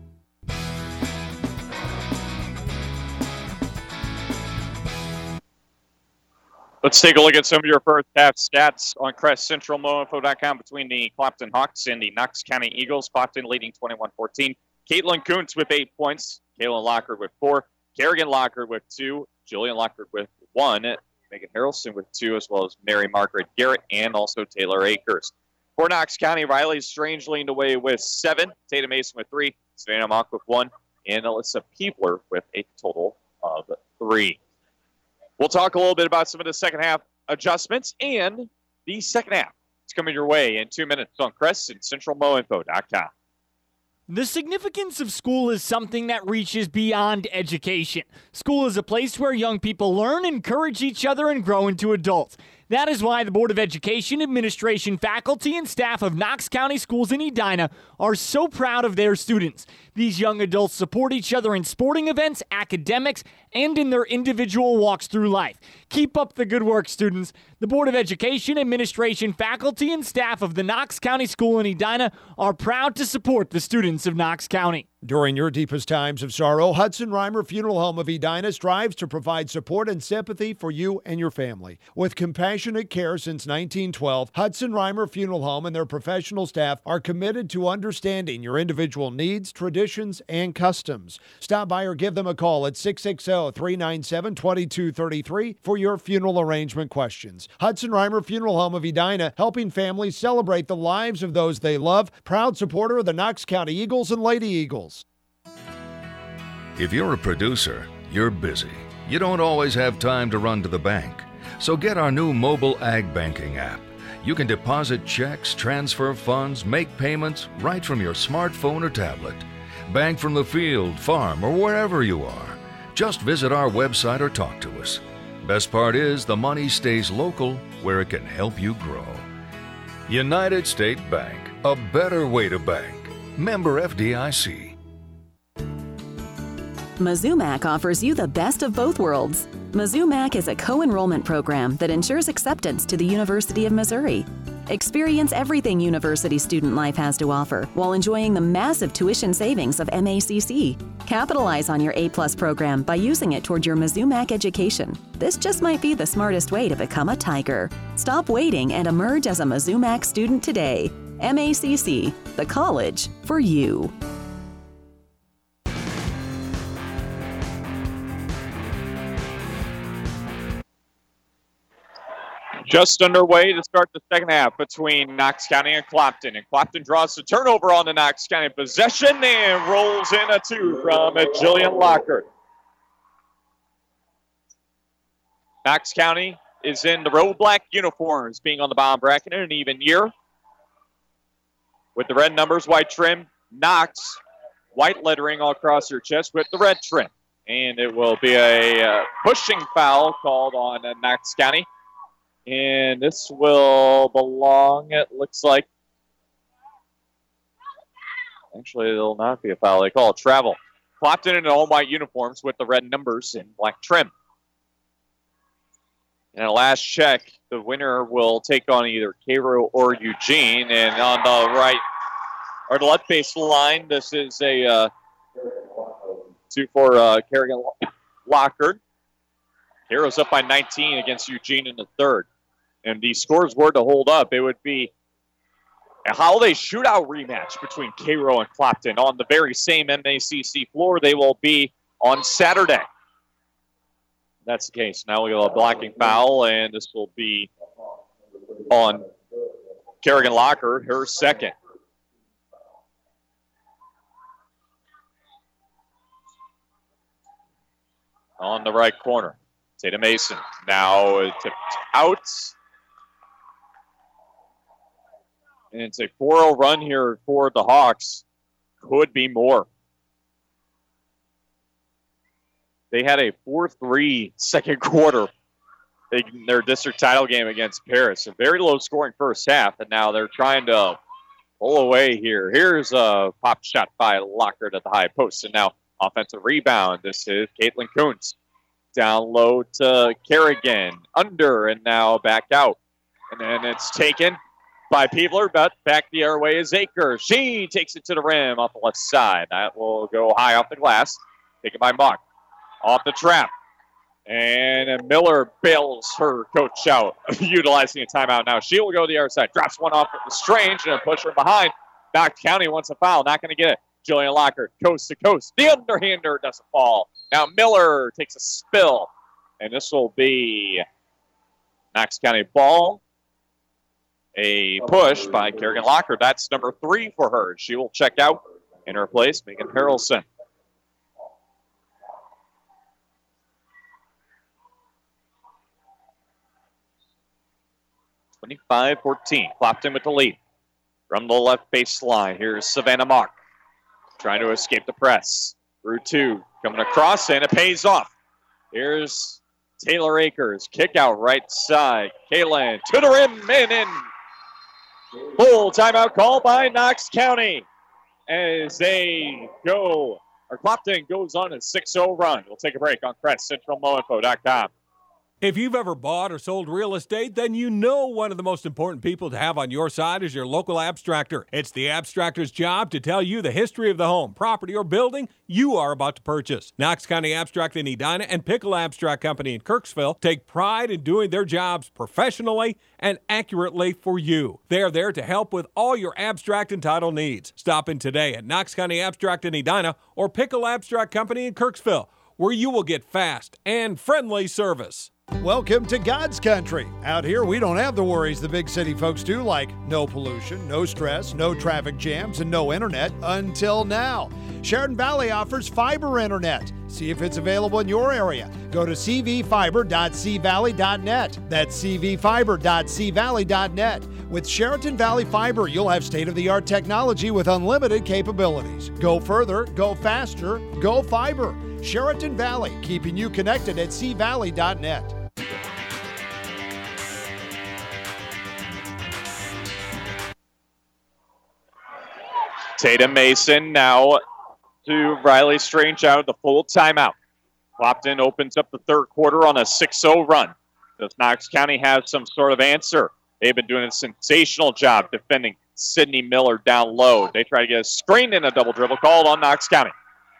Let's take a look at some of your first half stats on Crest Central Mo Info dot com between the Clapton Hawks and the Knox County Eagles. Clapton leading twenty-one fourteen. Caitlin Kuntz with eight points. Kaylin Lockard with four. Kerrigan Lockard with two. Julian Lockard with one. Megan Harrelson with two, as well as Mary Margaret Garrett and also Taylor Akers. For Knox County, Riley Strange leaned away with seven. Tatum Mason with three. Savannah Mock with one. And Alyssa Peebler with a total of three. We'll talk a little bit about some of the second half adjustments and the second half. It's coming your way in two minutes on Crest and Central Mo Info dot com. The significance of school is something that reaches beyond education. School is a place where young people learn, encourage each other, and grow into adults. That is why the Board of Education, administration, faculty, and staff of Knox County Schools in Edina are so proud of their students. These young adults support each other in sporting events, academics, and in their individual walks through life. Keep up the good work, students. The Board of Education, administration, faculty, and staff of the Knox County School in Edina are proud to support the students of Knox County. During your deepest times of sorrow, Hudson Reimer Funeral Home of Edina strives to provide support and sympathy for you and your family. With compassionate care since nineteen twelve, Hudson Reimer Funeral Home and their professional staff are committed to understanding your individual needs, traditions, and customs. Stop by or give them a call at six six zero, three nine seven, two two three three for your funeral arrangement questions. Hudson Reimer Funeral Home of Edina, helping families celebrate the lives of those they love. Proud supporter of the Knox County Eagles and Lady Eagles. If you're a producer, you're busy. You don't always have time to run to the bank. So get our new mobile ag banking app. You can deposit checks, transfer funds, make payments right from your smartphone or tablet. Bank from the field, farm, or wherever you are. Just visit our website or talk to us. Best part is the money stays local where it can help you grow. United State Bank, a better way to bank. Member F D I C. Mizzou-Mac offers you the best of both worlds. Mizzou-Mac is a co-enrollment program that ensures acceptance to the University of Missouri. Experience everything university student life has to offer while enjoying the massive tuition savings of M A C C. Capitalize on your A-plus program by using it toward your Mizzou Mac education. This just might be the smartest way to become a Tiger. Stop waiting and emerge as a Mizzou Mac student today. M A C C, the college for you. Just underway to start the second half between Knox County and Clapton. And Clapton draws the turnover on the Knox County possession and rolls in a two from Jillian Lockhart. Knox County is in the road black uniforms, being on the bottom bracket in an even year. With the red numbers, white trim. Knox, white lettering all across her chest with the red trim. And it will be a uh, pushing foul called on uh, Knox County. And this will belong, it looks like. Actually, it'll not be a foul. They call it travel. Clapton in all white uniforms with the red numbers and black trim. And a last check, the winner will take on either Cairo or Eugene. And on the right, or the left baseline, this is a uh, two for uh, Kerrigan Lockhart. Cairo's up by nineteen against Eugene in the third. And the scores were to hold up, it would be a holiday shootout rematch between Cairo and Clapton on the very same M A C C floor. They will be on Saturday. That's the case. Now we have a blocking foul, and this will be on Kerrigan Lockhart, her second. On the right corner, Tatum Mason now tipped out. And it's a four oh run here for the Hawks. Could be more. They had a four three second quarter in their district title game against Paris. A very low scoring first half, and now they're trying to pull away here. Here's a pop shot by Lockhart at the high post, and now offensive rebound. This is Caitlin Kuntz. Down low to Kerrigan. Under, and now back out. And then it's taken by Peebler, but back the other way is Akers. She takes it to the rim off the left side. That will go high off the glass. Taken by Mock. Off the trap. And Miller bails her coach out, utilizing a timeout now. She will go to the other side. Drops one off with Strange and a pusher behind. Knox County wants a foul. Not going to get it. Jillian Lockhart, coast to coast. The underhander doesn't fall. Now Miller takes a spill. And this will be Knox County ball. A push by Kerrigan Lockhart. That's number three for her. She will check out in her place, Megan Harrelson. twenty-five fourteen. Clapton with the lead. From the left baseline, here's Savannah Mock. Trying to escape the press. Through two. Coming across, and it pays off. Here's Taylor Akers. Kick out right side. Kaylin to the rim and in. Full timeout call by Knox County as they go, or Clapton goes on a six oh run. We'll take a break on Crest Central Mo Info dot com. If you've ever bought or sold real estate, then you know one of the most important people to have on your side is your local abstractor. It's the abstractor's job to tell you the history of the home, property, or building you are about to purchase. Knox County Abstract in Edina and Pickle Abstract Company in Kirksville take pride in doing their jobs professionally and accurately for you. They are there to help with all your abstract and title needs. Stop in today at Knox County Abstract in Edina or Pickle Abstract Company in Kirksville, where you will get fast and friendly service. Welcome to God's country. Out here, we don't have the worries the big city folks do, like no pollution, no stress, no traffic jams, and no internet until now. Sheridan Valley offers fiber internet. See if it's available in your area. Go to c v fiber dot c valley dot net. That's c v fiber dot c valley dot net. With Sheraton Valley Fiber, you'll have state-of-the-art technology with unlimited capabilities. Go further, go faster, go fiber. Sheraton Valley, keeping you connected at c valley dot net. Tatum Mason now to Riley Strange out of the full timeout. Clapton opens up the third quarter on a six oh run. Does Knox County have some sort of answer? They've been doing a sensational job defending Sydney Miller down low. They try to get a screen in a double dribble called on Knox County.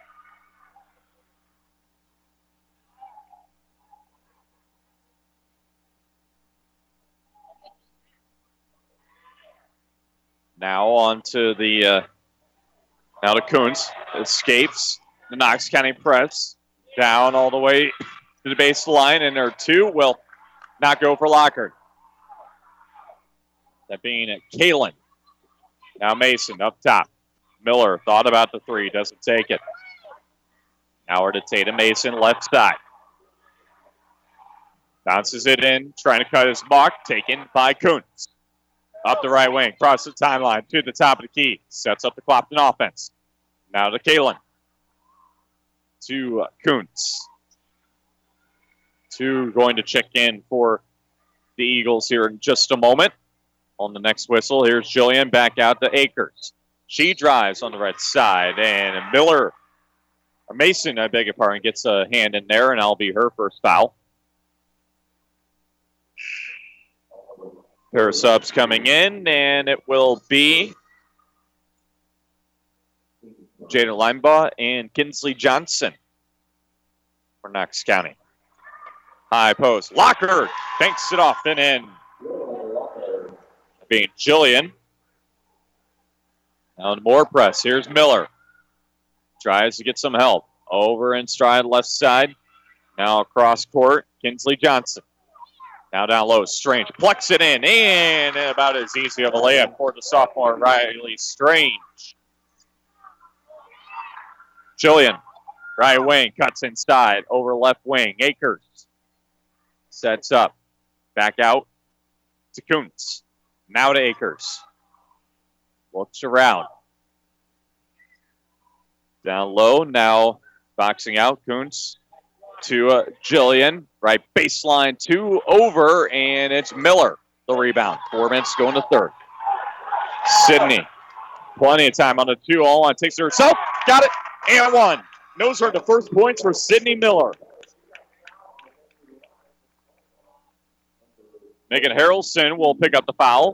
Now on to the, uh, now to Kuntz. Escapes the Knox County press. Down all the way to the baseline, and their two will not go for Lockhart. That being Kalen. Now Mason up top. Miller thought about the three, doesn't take it. Now we're to Tatum Mason, left side. Bounces it in, trying to cut his mark, taken by Kuntz. Up the right wing, across the timeline, to the top of the key. Sets up the Clopton offense. Now to Kalen. To uh, Kuntz. Two going to check in for the Eagles here in just a moment. On the next whistle, here's Jillian back out to Akers. She drives on the right side, and Miller, or Mason, I beg your pardon, gets a hand in there, and that'll be her first foul. Pair of subs coming in, and it will be Jaden Linebaugh and Kinsley Johnson for Knox County. High post. Lockhart banks it off and in. Being Jillian. Now more press. Here's Miller. Tries to get some help. Over in stride left side. Now across court. Kinsley Johnson. Now down low. Strange. Plucks it in. And about as easy of a layup for the sophomore Riley Strange. Jillian. Right wing. Cuts inside. Over left wing. Akers. Sets up. Back out to Kuntz. Now to Akers. Looks around. Down low. Now boxing out. Kuntz to uh, Jillian. Right baseline. Two over. And it's Miller. The rebound. Four minutes going to third. Sydney. Plenty of time on the two. All on. Takes it herself. Got it. And one. Those are the first points for Sydney Miller. Megan Harrelson will pick up the foul.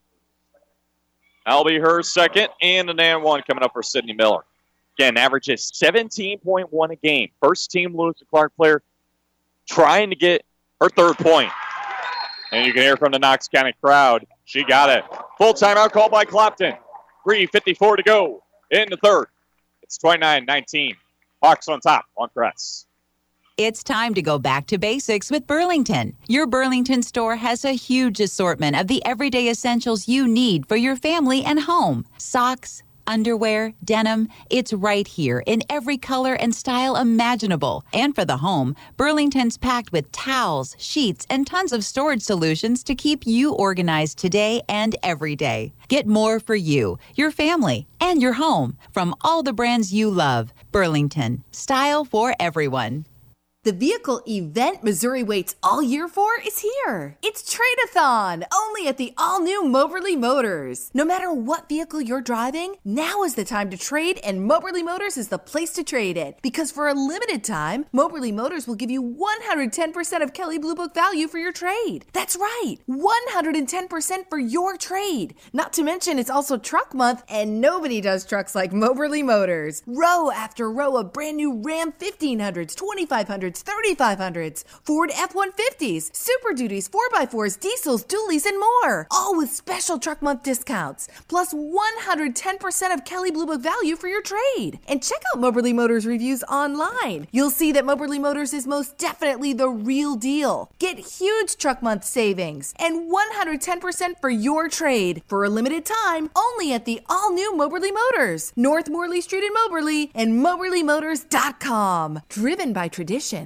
That'll be her second, and an and one coming up for Sydney Miller. Again, averages seventeen point one a game. First team Lewis and Clark player trying to get her third point. And you can hear from the Knox County crowd. She got it. Full timeout called by Clopton. three fifty-four to go in the third. It's twenty-nine nineteen. Hawks on top on Crest. It's time to go back to basics with Burlington. Your Burlington store has a huge assortment of the everyday essentials you need for your family and home. Socks, underwear, denim, it's right here in every color and style imaginable. And for the home, Burlington's packed with towels, sheets, and tons of storage solutions to keep you organized today and every day. Get more for you, your family, and your home from all the brands you love. Burlington, style for everyone. The vehicle event Missouri waits all year for is here. It's Trade-a-thon, only at the all-new Moberly Motors. No matter what vehicle you're driving, now is the time to trade, and Moberly Motors is the place to trade it. Because for a limited time, Moberly Motors will give you one hundred ten percent of Kelley Blue Book value for your trade. That's right, one hundred ten percent for your trade. Not to mention, it's also truck month, and nobody does trucks like Moberly Motors. Row after row of brand new Ram fifteen hundreds, twenty-five hundreds, thirty-five hundreds, Ford F one fifties, Super Duties, four by fours, diesels, dualies, and more. All with special truck month discounts. Plus one hundred ten percent of Kelley Blue Book value for your trade. And check out Moberly Motors reviews online. You'll see that Moberly Motors is most definitely the real deal. Get huge truck month savings and one hundred ten percent for your trade for a limited time only at the all-new Moberly Motors. North Morley Street in Moberly and Moberly Motors dot com. Driven by tradition.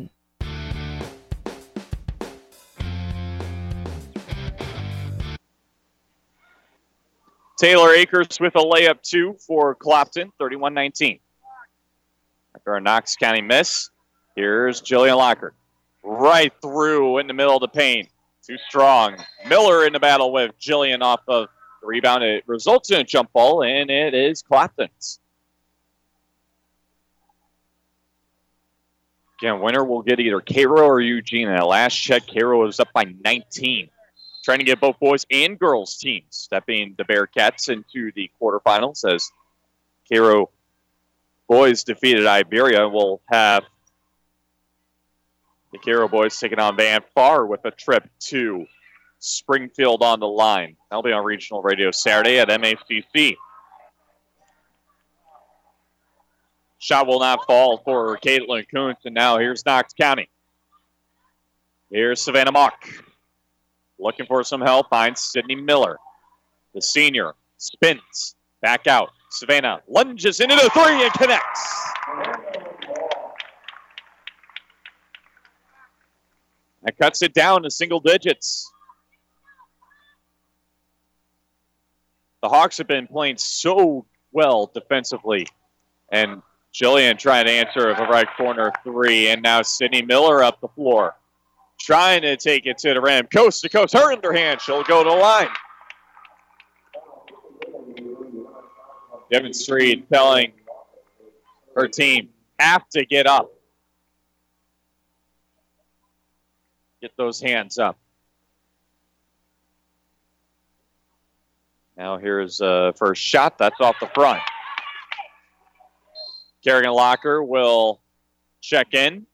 Taylor Akers with a layup two for Clopton, thirty-one nineteen. After a Knox County miss, here's Jillian Lockhart. Right through in the middle of the paint. Too strong. Miller in the battle with Jillian off of the rebound. It results in a jump ball, and it is Clopton's. Again, winner will get either Cairo or Eugene. And at last check, Cairo was up by nineteen. trying to get both boys and girls teams, that being the Bearcats, into the quarterfinals as Cairo boys defeated Iberia. We'll have the Cairo boys taking on Van Far with a trip to Springfield on the line. That'll be on regional radio Saturday at M A C C. Shot will not fall for Caitlin Kuntz, and now here's Knox County. Here's Savannah Mock. Looking for some help, finds Sydney Miller. The senior spins back out. Savannah lunges into the three and connects. That cuts it down to single digits. The Hawks have been playing so well defensively. And Jillian trying to answer a right corner three, and now Sydney Miller up the floor. Trying to take it to the rim. Coast to coast, her underhand. She'll go to the line. Devin Street telling her team, have to get up. Get those hands up. Now here's a first shot. That's off the front. Kerrigan Locker will check in.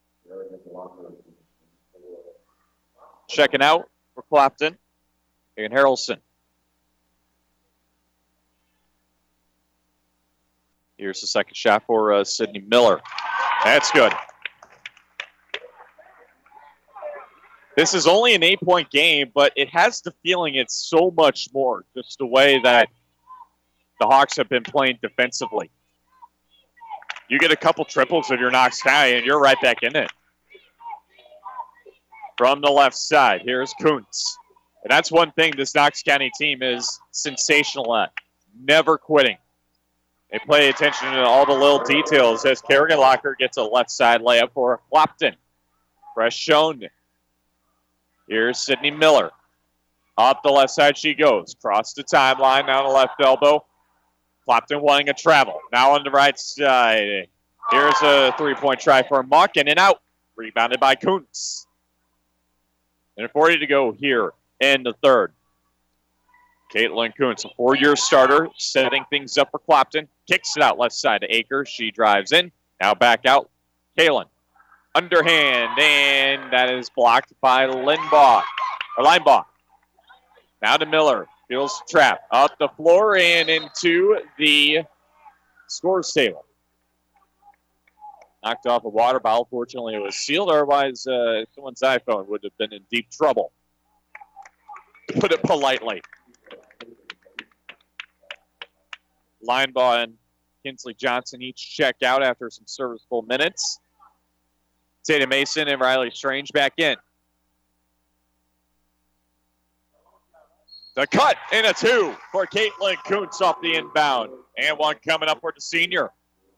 Checking out for Clapton. And Harrelson. Here's the second shot for uh, Sydney Miller. That's good. This is only an eight-point game, but it has the feeling it's so much more, just the way that the Hawks have been playing defensively. You get a couple triples of your Knox County, and you're right back in it. From the left side, here's Kuntz. And that's one thing this Knox County team is sensational at. Never quitting. They pay attention to all the little details as Kerrigan Locker gets a left side layup for Clapton. Fresh shown. Here's Sydney Miller. Off the left side she goes. Cross the timeline, down the left elbow. Clapton wanting a travel. Now on the right side. Here's a three-point try for Muck, in and out. Rebounded by Kuntz. And forty to go here in the third. Caitlin Kuntz, a four-year starter, setting things up for Clapton. Kicks it out left side to Akers. She drives in. Now back out. Caitlin. Underhand, and that is blocked by Linbaugh, or Linebaugh. Now to Miller. Feels the trap. Up the floor and into the scores table. Knocked off a water bottle. Fortunately, it was sealed. Otherwise, uh, someone's iPhone would have been in deep trouble. To put it politely. Linebaugh and Kinsley Johnson each check out after some serviceable minutes. Tatum Mason and Riley Strange back in. The cut and a two for Caitlin Kuntz off the inbound. And one coming up for the senior.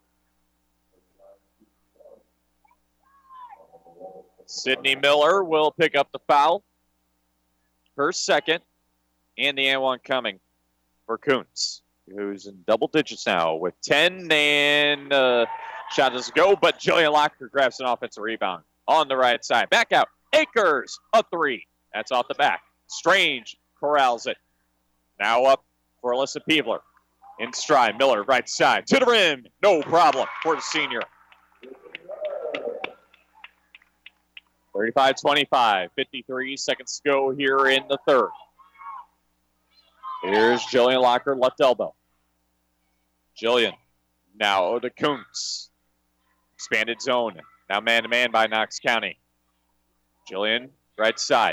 Sydney Miller will pick up the foul. Her second. And the and one coming for Kuntz, who's in double digits now with ten, and uh, shot doesn't go, but Jillian Locker grabs an offensive rebound on the right side. Back out. Akers, a three. That's off the back. Strange corrals it. Now up for Alyssa Peebler. In stride. Miller, right side. To the rim. No problem for the senior. thirty-five twenty-five. fifty-three seconds to go here in the third. Here's Jillian Locker, left elbow. Jillian now to Kuntz. Expanded zone. Now man-to-man by Knox County. Jillian, right side.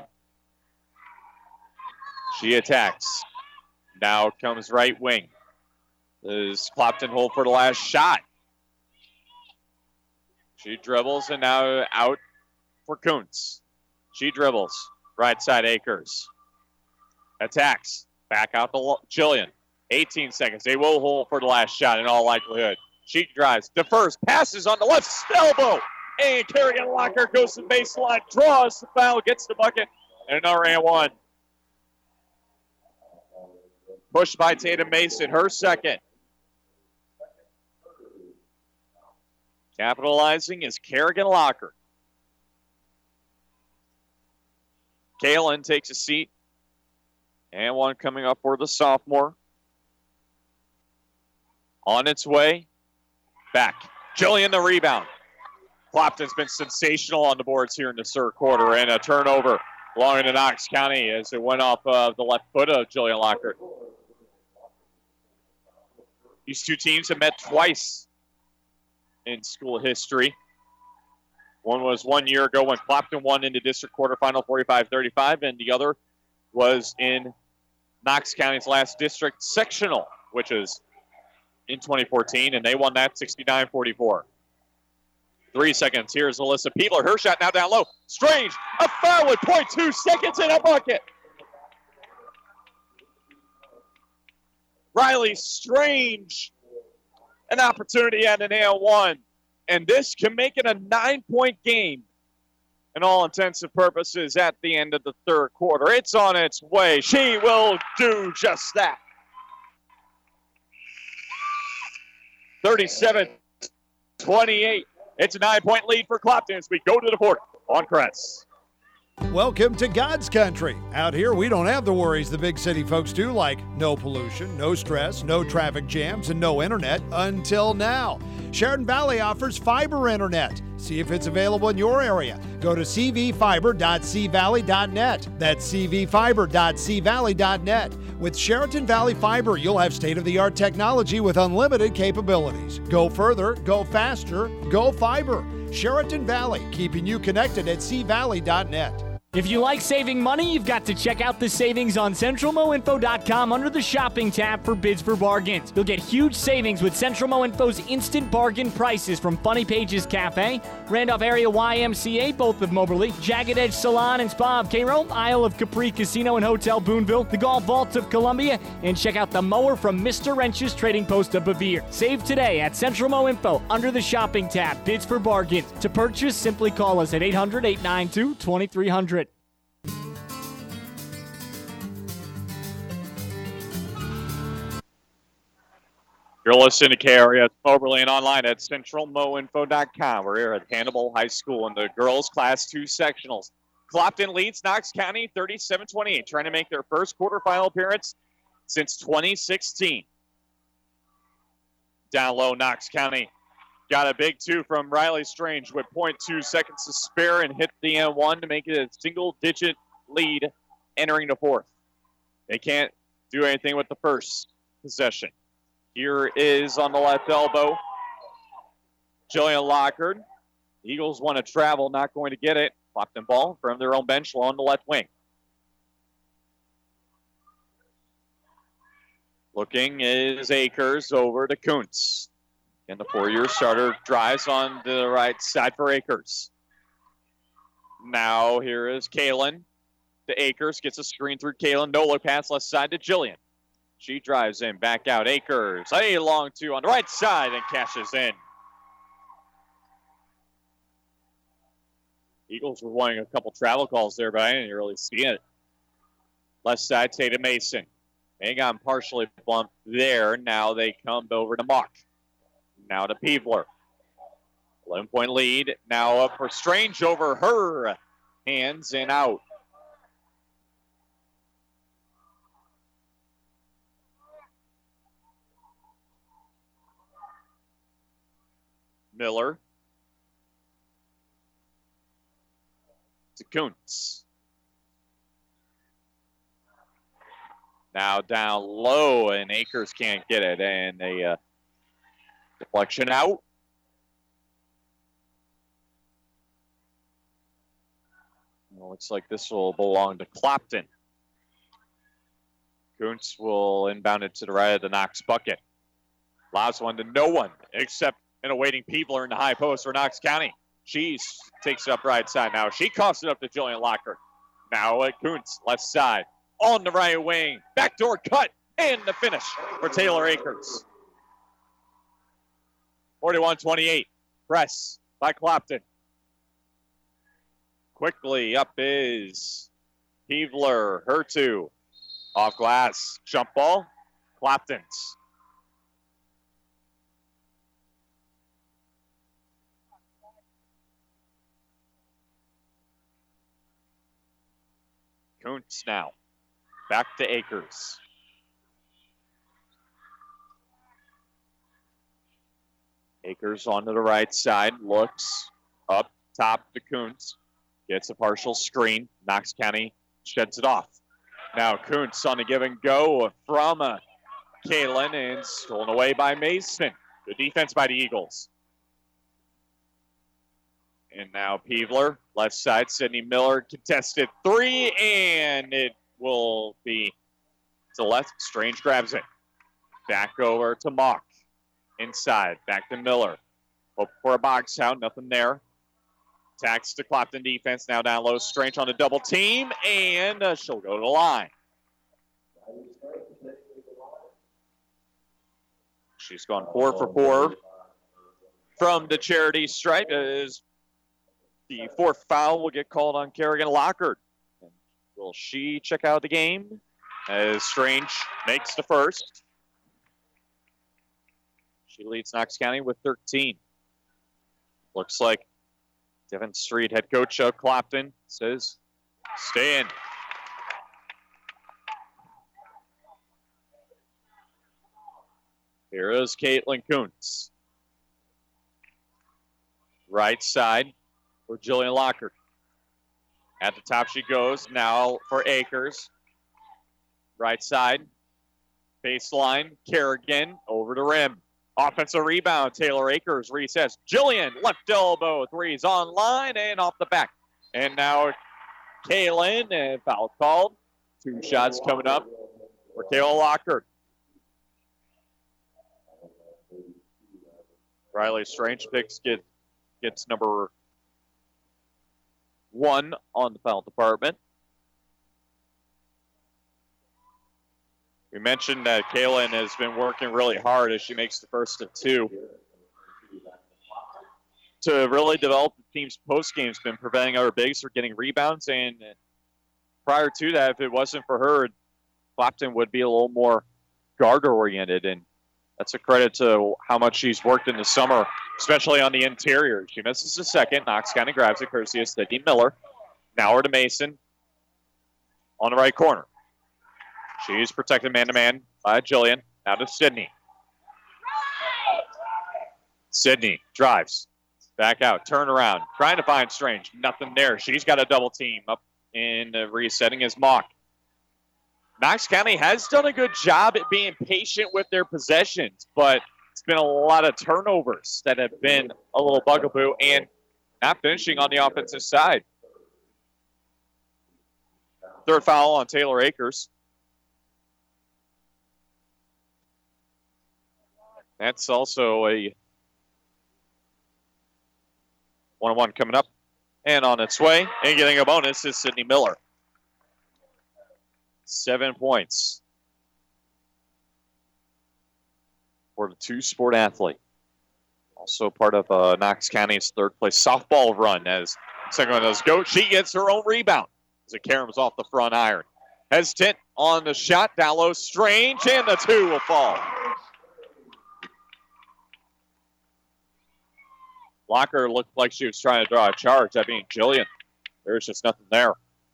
She attacks. Now comes right wing. Is Clapton hold for the last shot. She dribbles and now out for Kuntz. She dribbles. Right side Akers. Attacks. Back out to Jillian. eighteen seconds. They will hold for the last shot in all likelihood. She drives. Defers. Passes on the left elbow. And Kerrigan Locker goes to the baseline. Draws the foul. Gets the bucket. And another and one. Pushed by Tatum Mason. Her second. Capitalizing is Kerrigan Locker. Kalen takes a seat And one coming up for the sophomore. On its way. Back. Jillian the rebound. Clapton's been sensational on the boards here in the third quarter. And a turnover belonging to Knox County as it went off of the left foot of Jillian Lockhart. These two teams have met twice in school history. One was one year ago when Clapton won in the district quarterfinal forty-five thirty-five, and the other was in Knox County's last district sectional, which is in twenty fourteen, and they won that sixty-nine forty-four. Three seconds. Here's Alyssa Peebler. Her shot now down low. Strange. A foul with point two seconds in a bucket. Riley Strange. An opportunity and an and one. And this can make it a nine-point game in all intents and purposes at the end of the third quarter. It's on its way. She will do just that. thirty-seven twenty-eight. It's a nine-point lead for Clapton as we go to the fourth on Crest. Welcome to God's country. Out here, we don't have the worries the big city folks do, like no pollution, no stress, no traffic jams, and no internet until now. Sheridan Valley offers fiber internet. See if it's available in your area. Go to c v fiber dot c valley dot net. That's c v fiber dot c valley dot net. With Sheraton Valley Fiber, you'll have state-of-the-art technology with unlimited capabilities. Go further, go faster, go fiber. Sheraton Valley, keeping you connected at c valley dot net. If you like saving money, you've got to check out the savings on central mo info dot com under the shopping tab for bids for bargains. You'll get huge savings with Central Mo Info's instant bargain prices from Funny Pages Cafe, Randolph Area Y M C A, both of Moberly, Jagged Edge Salon and Spa of Cairo, Isle of Capri Casino and Hotel Boonville, the Golf Vaults of Columbia, and check out the mower from Mister Wrench's Trading Post of Bevere. Save today at Central Mo Info under the shopping tab, bids for bargains. To purchase, simply call us at eight hundred, eight nine two, two three zero zero. You're listening to K R E S Moberly and online at central mo info dot com. We're here at Hannibal High School in the girls' Class two sectionals. Clapton leads Knox County thirty-seven twenty-eight, trying to make their first quarterfinal appearance since twenty sixteen. Down low, Knox County got a big two from Riley Strange with point two seconds to spare and hit the and one to make it a single-digit lead entering the fourth. They can't do anything with the first possession. Here is on the left elbow, Jillian Lockhart. Eagles want to travel, not going to get it. Clapton ball from their own bench along the left wing. Looking is Akers over to Kuntz. And the four-year starter drives on the right side for Akers. Now here is Kalen to Akers. Gets a screen through Kalen. No look pass left side to Jillian. She drives in, back out. Akers, a long two on the right side and cashes in. Eagles were wanting a couple travel calls there, but I didn't really see it. Left side, Tatum Mason. They got partially bumped there. Now they come over to Mock. Now to Peebler. eleven-point lead. Now up for Strange over her hands and out. Miller to Kuntz. Now down low, and Akers can't get it, and a uh, deflection out. Well, looks like this will belong to Clapton. Kuntz will inbound it to the right of the Knox bucket. Lobs one to no one except an awaiting Peebler in the high post for Knox County. She takes it up right side now. She coughs it up to Jillian Lockhart. Now at Kuntz, left side. On the right wing. Backdoor cut. And the finish for Taylor Akers. forty-one twenty-eight. Press by Clapton. Quickly up is Peebler. Her two. Off glass. Jump ball. Clapton's. Kuntz now. Back to Akers. Akers onto the right side, looks up top to Kuntz. Gets a partial screen. Knox County sheds it off. Now Kuntz on the give and go from uh, Kalen and stolen away by Mason. Good defense by the Eagles. And now Peevler, left side, Sydney Miller, contested three, and it will be to left. Strange grabs it. Back over to Mock. Inside, back to Miller. Hope for a box out, nothing there. Tax to Clapton defense, now down low. Strange on the double team, and uh, she'll go to the line. She's gone four for four from the charity stripe. As the fourth foul will get called on Kerrigan Lockhart. And will she check out the game? As Strange makes the first. She leads Knox County with thirteen. Looks like Devin Street, head coach of Clapton, says, stay in. Here is Caitlin Kuntz. Right side for Jillian Lockhart. At the top she goes. Now for Akers. Right side. Baseline. Kerrigan over the rim. Offensive rebound. Taylor Akers resets. Jillian left elbow. Three's on line and off the back. And now Kaylin, and foul called. Two shots coming up for Kayla Lockhart. Riley Strange picks get, gets number one on the foul department. We mentioned that Kaylin has been working really hard as she makes the first of two to really develop the team's post game. Has been preventing other bigs from getting rebounds, and prior to that, if it wasn't for her, Clapton would be a little more guard oriented, and that's a credit to how much she's worked in the summer, especially on the interior. She misses the second. Knox County grabs it, courtesy of Sydney Miller. Now over to Mason on the right corner. She's protected man-to-man by Jillian. Now to Sydney. Sydney drives. Back out. Turn around. Trying to find Strange. Nothing there. She's got a double team. Up in uh, resetting is Mock. Knox County has done a good job at being patient with their possessions, but it's been a lot of turnovers that have been a little bugaboo and not finishing on the offensive side. Third foul on Taylor Akers. That's also a one-on-one coming up and on its way. And getting a bonus is Sydney Miller. Seven points for the two-sport athlete. Also part of uh, Knox County's third-place softball run as second one does go. She gets her own rebound as it caroms off the front iron. Hesitant on the shot. Down low, Strange, and the two will fall. Locker looked like she was trying to draw a charge. I mean, Jillian, there's just nothing there.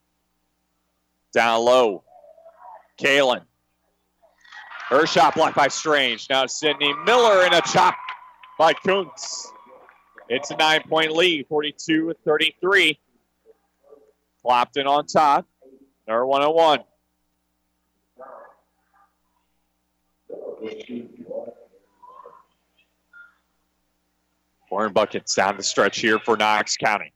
Down low, Kaylin. Her shot blocked by Strange. Now Sydney Miller and a chop by Kuntz. It's a nine-point lead, forty-two thirty-three. Clapton on top. Number one oh one. Warren buckets down the stretch here for Knox County.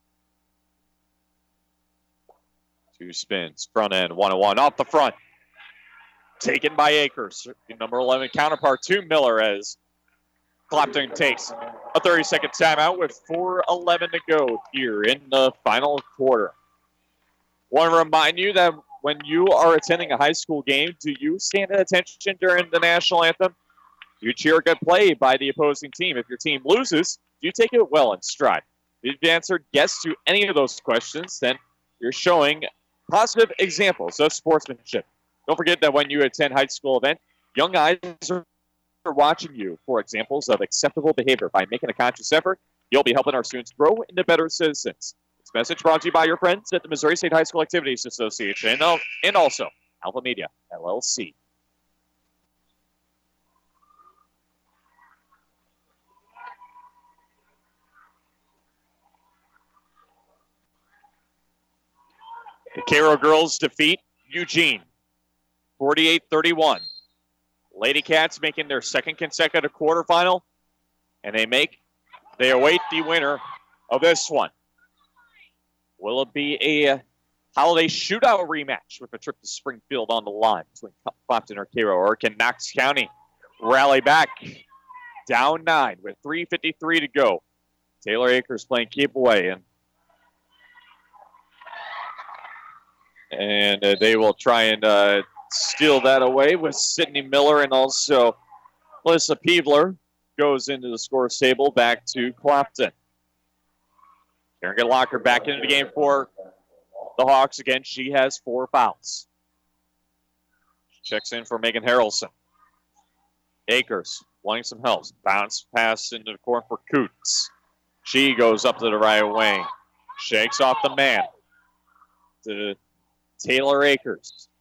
Two spins, front end, one oh one off the front. Taken by Akers. Number eleven counterpart to Miller as Clapton takes a thirty-second timeout with four eleven to go here in the final quarter. Want to remind you that when you are attending a high school game, do you stand at attention during the national anthem? You cheer a good play by the opposing team. If your team loses, you take it well in stride. If you've answered yes to any of those questions, then you're showing positive examples of sportsmanship. Don't forget that when you attend high school event, young eyes are watching you for examples of acceptable behavior. By making a conscious effort, you'll be helping our students grow into better citizens. This message brought to you by your friends at the Missouri State High School Activities Association and also Alpha Media, L L C. The Cairo girls defeat Eugene, forty-eight thirty-one. Lady Cats making their second consecutive quarterfinal, and they make, they await the winner of this one. Will it be a holiday shootout rematch with a trip to Springfield on the line between Clapton or Cairo, or can Knox County rally back down nine with three fifty-three to go? Taylor Akers playing keep away, and and uh, they will try and uh, steal that away with Sydney Miller, and also Melissa Peebler goes into the scores table back to Clapton. Kerrigan Locker back into the game for the Hawks again. She has four fouls. Checks in for Megan Harrelson. Akers wanting some help. Bounce pass into the corner for Coots. She goes up to the right wing. Shakes off the man to Taylor Akers.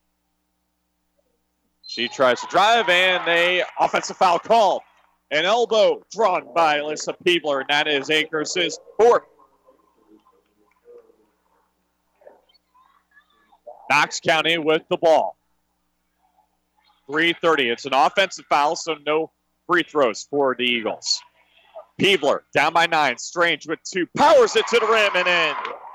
She tries to drive, and a offensive foul call. An elbow drawn by Alyssa Peebler, and that is Akers' fourth. Knox County with the ball. three thirty. It's an offensive foul, so no free throws for the Eagles. Peebler down by nine. Strange with two. Powers it to the rim and in.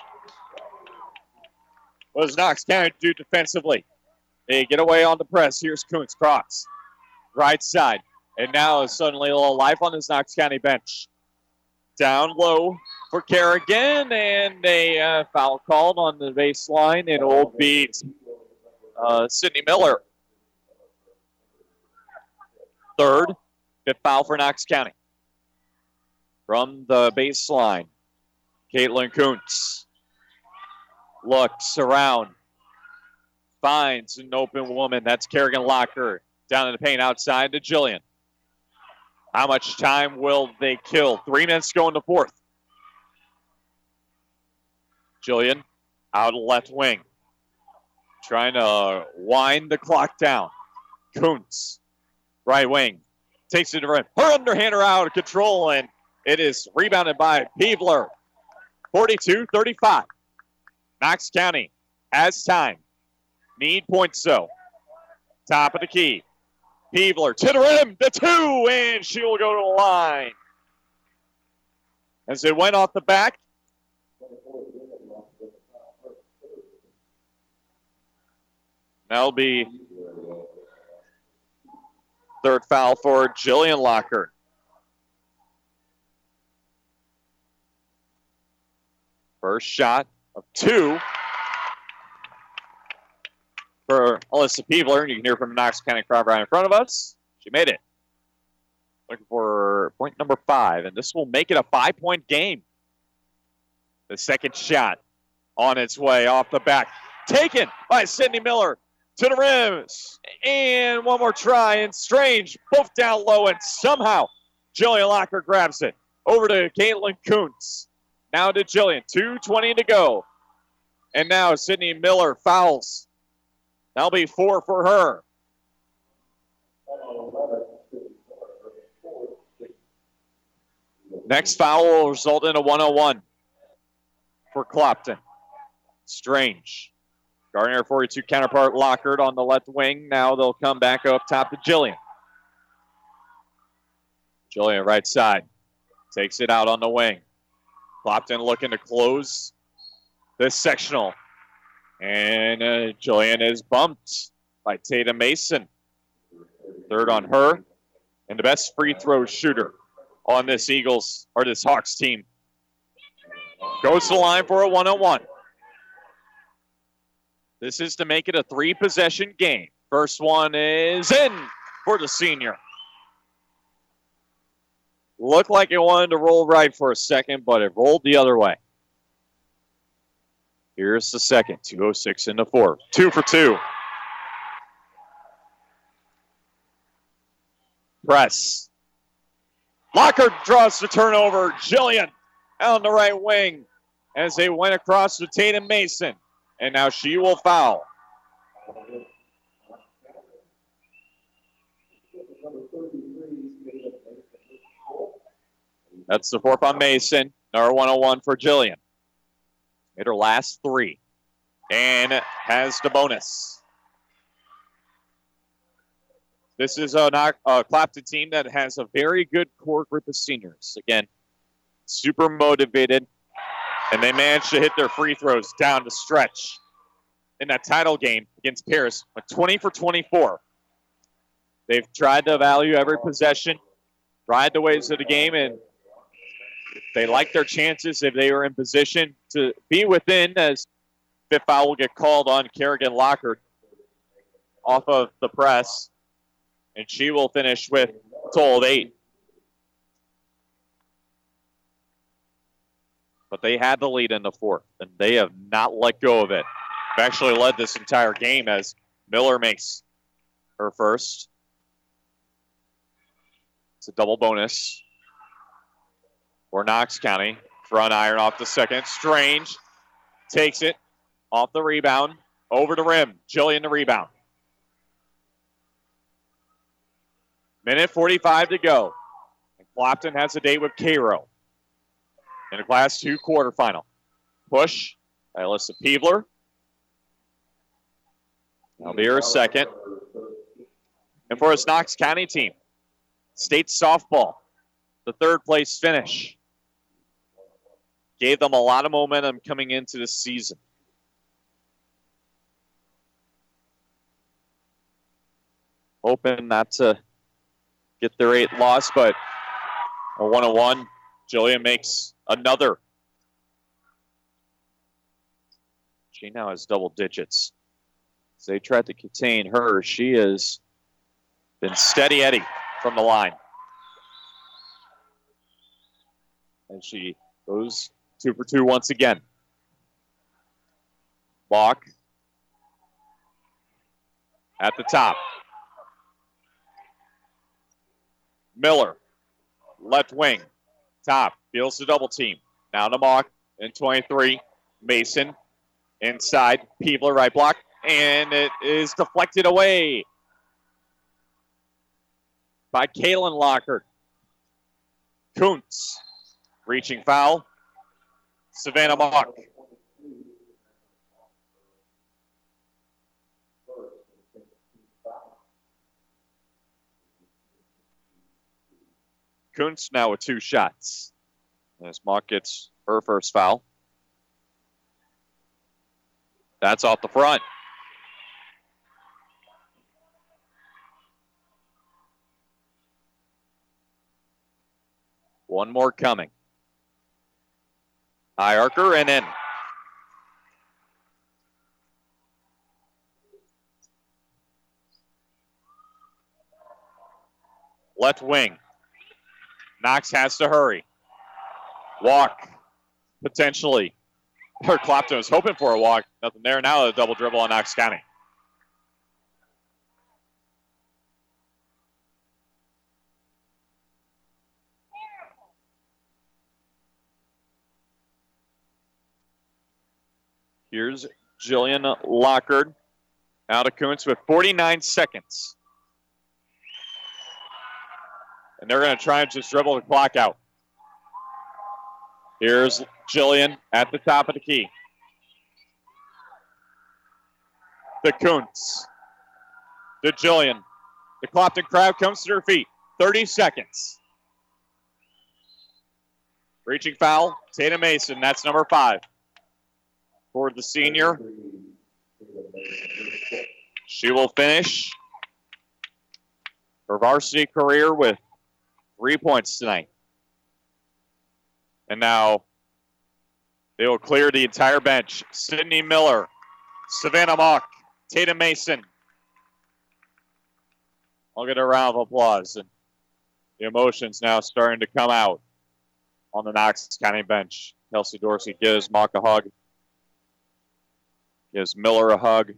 What does Knox County do defensively? They get away on the press. Here's Kuntz. Cross. Right side. And now suddenly a little life on this Knox County bench. Down low for Kerrigan, and a uh, foul called on the baseline. It'll be uh, Sydney Miller. Third, fifth foul for Knox County. From the baseline, Caitlin Kuntz looks around, finds an open woman. That's Kerrigan Locker down in the paint outside to Jillian. How much time will they kill? Three minutes to go in the fourth. Jillian out left wing. Trying to wind the clock down. Kuntz, right wing. Takes it to the rim. Her underhander out of control, and it is rebounded by Peebler. forty-two thirty-five. Knox County has time. Need points, so. Top of the key. Peebler to the rim, the two, and she will go to the line. As it went off the back. That'll be third foul for Jillian Locker. First shot of two for Alyssa Peebler. You can hear from the Knox County crowd right in front of us. She made it. Looking for point number five, and this will make it a five-point game. The second shot on its way off the back. Taken by Sydney Miller to the rim. And one more try, and Strange both down low, and somehow Jillian Locker grabs it. Over to Caitlin Kuntz. Now to Jillian. two twenty to go. And now Sydney Miller fouls. That'll be four for her. Next foul will result in a one oh one for Clapton. Strange. Gardner forty-two counterpart Lockard on the left wing. Now they'll come back up top to Jillian. Jillian right side. Takes it out on the wing. Clapton looking to close this sectional. And uh, Jillian is bumped by Tatum Mason. Third on her. And the best free throw shooter on this Eagles, or this Hawks team, goes to the line for a one oh one. This is to make it a three-possession game. First one is in for the senior. Looked like it wanted to roll right for a second, but it rolled the other way. Here's the second, two oh six in the fourth. Two for two. Press. Locker draws the turnover. Jillian out on the right wing as they went across to Tatum Mason. And now she will foul. That's the fourth on Mason. Number one oh one for Jillian. Hit her last three. And has the bonus. This is a, a Clapton team that has a very good core group of seniors. Again, super motivated. And they managed to hit their free throws down the stretch in that title game against Paris. Went twenty for twenty-four. They've tried to value every possession, ride the waves of the game, and they like their chances if they were in position to be within, as fifth foul will get called on Kerrigan Lockhart off of the press, and she will finish with a total of eight. But they had the lead in the fourth, and they have not let go of it. They've actually led this entire game as Miller makes her first. It's a double bonus for Knox County. Front iron off the second. Strange takes it off the rebound. Over the rim. Jillian the rebound. Minute forty-five to go. And Clapton has a date with Cairo in a Class two quarterfinal. Push by Alyssa Peebler. That'll be her second. And for his Knox County team, state softball, the third place finish. Gave them a lot of momentum coming into this season. Hoping not to get their eighth loss, but a one oh one. Jillian makes another. She now has double digits. As they tried to contain her, she has been steady Eddie from the line. And she goes two for two once again. Bach at the top. Miller, left wing, top, feels the double team. Now to Mock in twenty-three. Mason inside, Peebler right block, and it is deflected away by Kaylin Lockhart. Kuntz reaching foul. Savannah Mock. Kuntz now with two shots. As Mock gets her first foul. That's off the front. One more coming. High archer and in. Left wing. Knox has to hurry. Walk, potentially. Or Clapton was hoping for a walk. Nothing there. Now a double dribble on Knox County. Here's Jillian Lockhart. Out of Kuntz with forty-nine seconds. And they're going to try and just dribble the clock out. Here's Jillian at the top of the key. The Kuntz. To Jillian. The Clapton crowd comes to her feet. thirty seconds. Reaching foul, Tatum Mason. That's number five. For the senior. She will finish her varsity career with three points tonight. And now they will clear the entire bench. Sydney Miller, Savannah Mock, Tatum Mason. I'll get a round of applause. And the emotions now starting to come out on the Knox County bench. Kelsey Dorsey gives Mock a hug. Gives Miller a hug.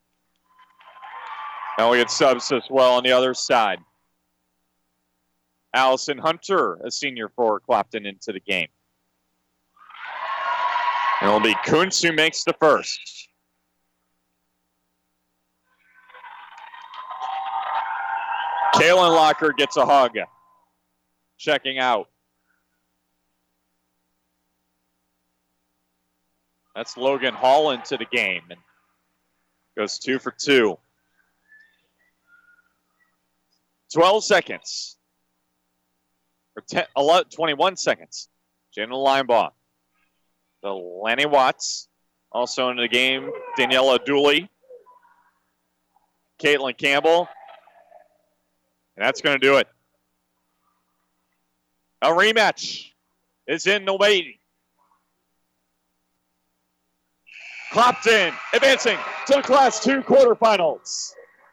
Now we get subs as well on the other side. Allison Hunter, a senior for Clapton, into the game. And it'll be Kuntz who makes the first. Kaylin Lockhart gets a hug. Checking out. That's Logan Hall into the game. And goes two for two. twelve seconds. Or ten, eleven, twenty-one seconds. Jalen Linebaugh. The Lanny Watts. Also into the game, Daniela Dooley. Caitlin Campbell. And that's going to do it. A rematch is in the waiting. Clopton advancing to the Class two quarterfinals.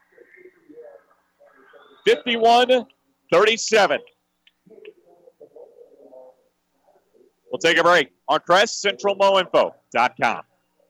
fifty-one thirty-seven. We'll take a break on Crest Central Mo Info dot com.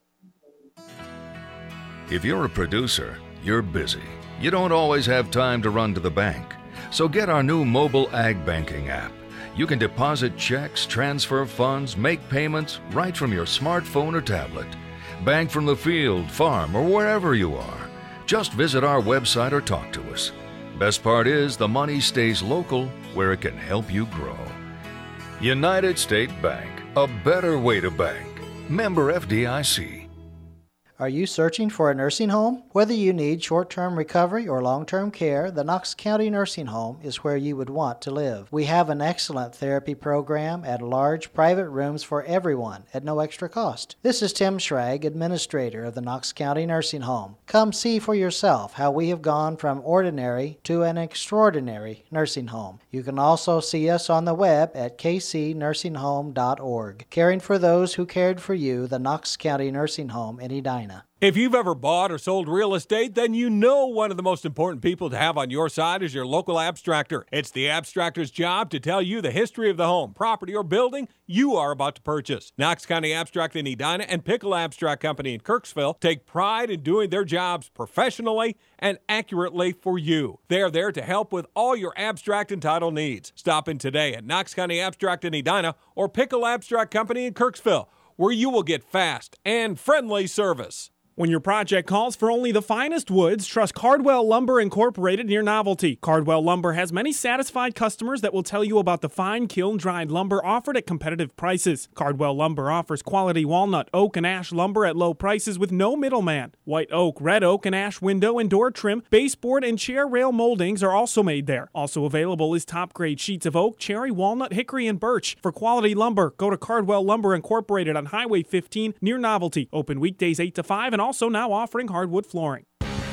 If you're a producer, you're busy. You don't always have time to run to the bank. So get our new mobile ag banking app. You can deposit checks, transfer funds, make payments right from your smartphone or tablet. Bank from the field, farm, or wherever you are. Just visit our website or talk to us. Best part is the money stays local where it can help you grow. United State Bank, a better way to bank. Member F D I C. Are you searching for a nursing home? Whether you need short-term recovery or long-term care, the Knox County Nursing Home is where you would want to live. We have an excellent therapy program at large private rooms for everyone at no extra cost. This is Tim Schrag, administrator of the Knox County Nursing Home. Come see for yourself how we have gone from ordinary to an extraordinary nursing home. You can also see us on the web at k c nursing home dot org. Caring for those who cared for you, the Knox County Nursing Home in Edina. If you've ever bought or sold real estate, then you know one of the most important people to have on your side is your local abstractor. It's the abstractor's job to tell you the history of the home, property, or building you are about to purchase. Knox County Abstract in Edina and Pickle Abstract Company in Kirksville take pride in doing their jobs professionally and accurately for you. They are there to help with all your abstract and title needs. Stop in today at Knox County Abstract in Edina or Pickle Abstract Company in Kirksville, where you will get fast and friendly service. When your project calls for only the finest woods, trust Cardwell Lumber Incorporated near Novelty. Cardwell Lumber has many satisfied customers that will tell you about the fine kiln-dried lumber offered at competitive prices. Cardwell Lumber offers quality walnut, oak, and ash lumber at low prices with no middleman. White oak, red oak, and ash window and door trim, baseboard, and chair rail moldings are also made there. Also available is top-grade sheets of oak, cherry, walnut, hickory, and birch. For quality lumber, go to Cardwell Lumber Incorporated on Highway fifteen near Novelty. Open weekdays eight to five and also now offering hardwood flooring.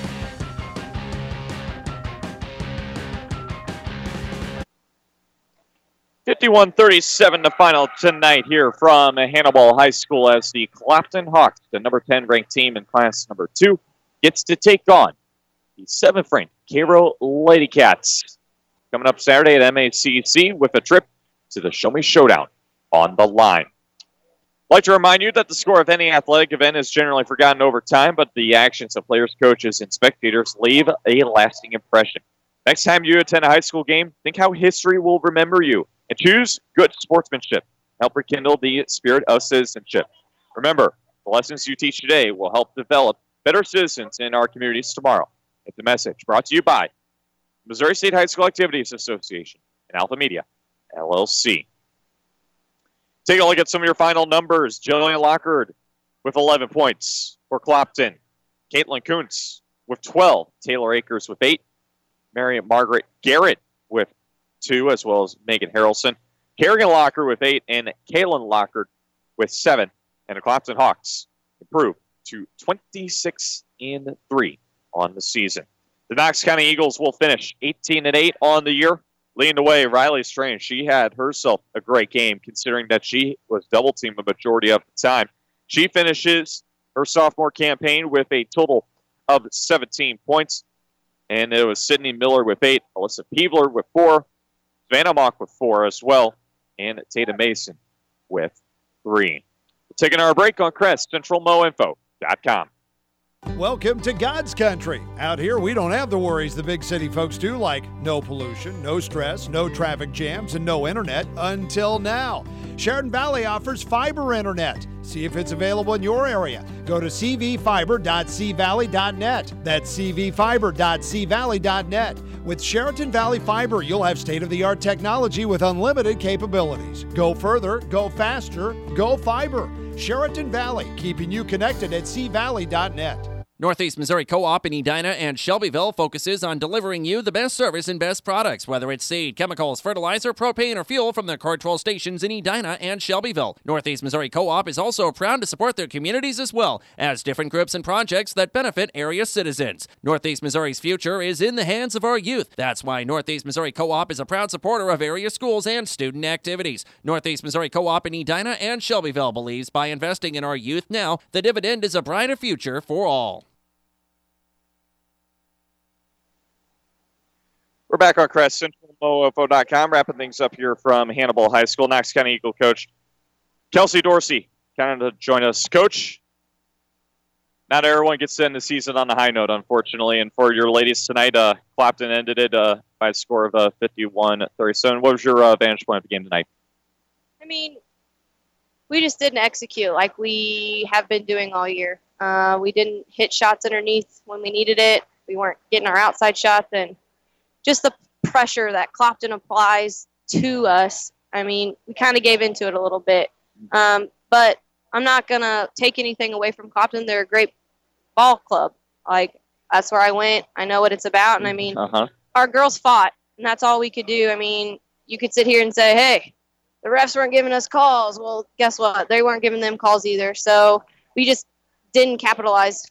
fifty-one thirty-seven the final tonight here from Hannibal High School as the Clopton Hawks, the number ten ranked team in class number two, gets to take on the seventh ranked Cairo Lady Cats. Coming up Saturday at M A C C with a trip to the Show Me Showdown on the line. I'd like to remind you that the score of any athletic event is generally forgotten over time, but the actions of players, coaches, and spectators leave a lasting impression. Next time you attend a high school game, think how history will remember you, and choose good sportsmanship. Help rekindle the spirit of citizenship. Remember, the lessons you teach today will help develop better citizens in our communities tomorrow. It's a message brought to you by Missouri State High School Activities Association and Alpha Media, L L C. Take a look at some of your final numbers. Jillian Lockard with eleven points for Clopton. Caitlin Kuntz with twelve. Taylor Akers with eight. Mary Margaret Garrett with two, as well as Megan Harrelson. Kerrigan Lockard with eight, and Kaylin Lockard with seven. And the Clopton Hawks improve to twenty-six and three on the season. The Knox County Eagles will finish eighteen and eight on the year. Leading the way, Riley Strange. She had herself a great game, considering that she was double-teamed the majority of the time. She finishes her sophomore campaign with a total of seventeen points. And it was Sydney Miller with eight, Alyssa Peebler with four, Savannah Mock with four as well, and Tatum Mason with three. We're taking our break on Crest Central Mo Info dot com. Welcome to God's country. Out here, we don't have the worries the big city folks do, like no pollution, no stress, no traffic jams, and no internet until now. Sheridan Valley offers fiber internet. See if it's available in your area. Go to c v fiber dot c valley dot net. That's c v fiber dot c valley dot net. With Sheraton Valley Fiber, you'll have state-of-the-art technology with unlimited capabilities. Go further, go faster, go fiber. Sheraton Valley, keeping you connected at c valley dot net. Northeast Missouri Co-op in Edina and Shelbyville focuses on delivering you the best service and best products, whether it's seed, chemicals, fertilizer, propane, or fuel from their control stations in Edina and Shelbyville. Northeast Missouri Co-op is also proud to support their communities as well as different groups and projects that benefit area citizens. Northeast Missouri's future is in the hands of our youth. That's why Northeast Missouri Co-op is a proud supporter of area schools and student activities. Northeast Missouri Co-op in Edina and Shelbyville believes by investing in our youth now, the dividend is a brighter future for all. We're back on Crest Central Mo F O dot com, wrapping things up here from Hannibal High School. Knox County Eagle coach Kelsey Dorsey kind of to join us. Coach, not everyone gets to end the season on a high note, unfortunately. And for your ladies tonight, uh, Clapton ended it uh, by a score of uh, fifty-one thirty-seven. What was your uh, vantage point of the game tonight? I mean, we just didn't execute like we have been doing all year. Uh, we didn't hit shots underneath when we needed it. We weren't getting our outside shots, and just the pressure that Clopton applies to us, I mean, we kind of gave into it a little bit. Um, but I'm not going to take anything away from Clopton. They're a great ball club. Like, that's where I went. I know what it's about. And, I mean, uh-huh. our girls fought, and that's all we could do. I mean, you could sit here and say, hey, the refs weren't giving us calls. Well, guess what? They weren't giving them calls either. So we just didn't capitalize.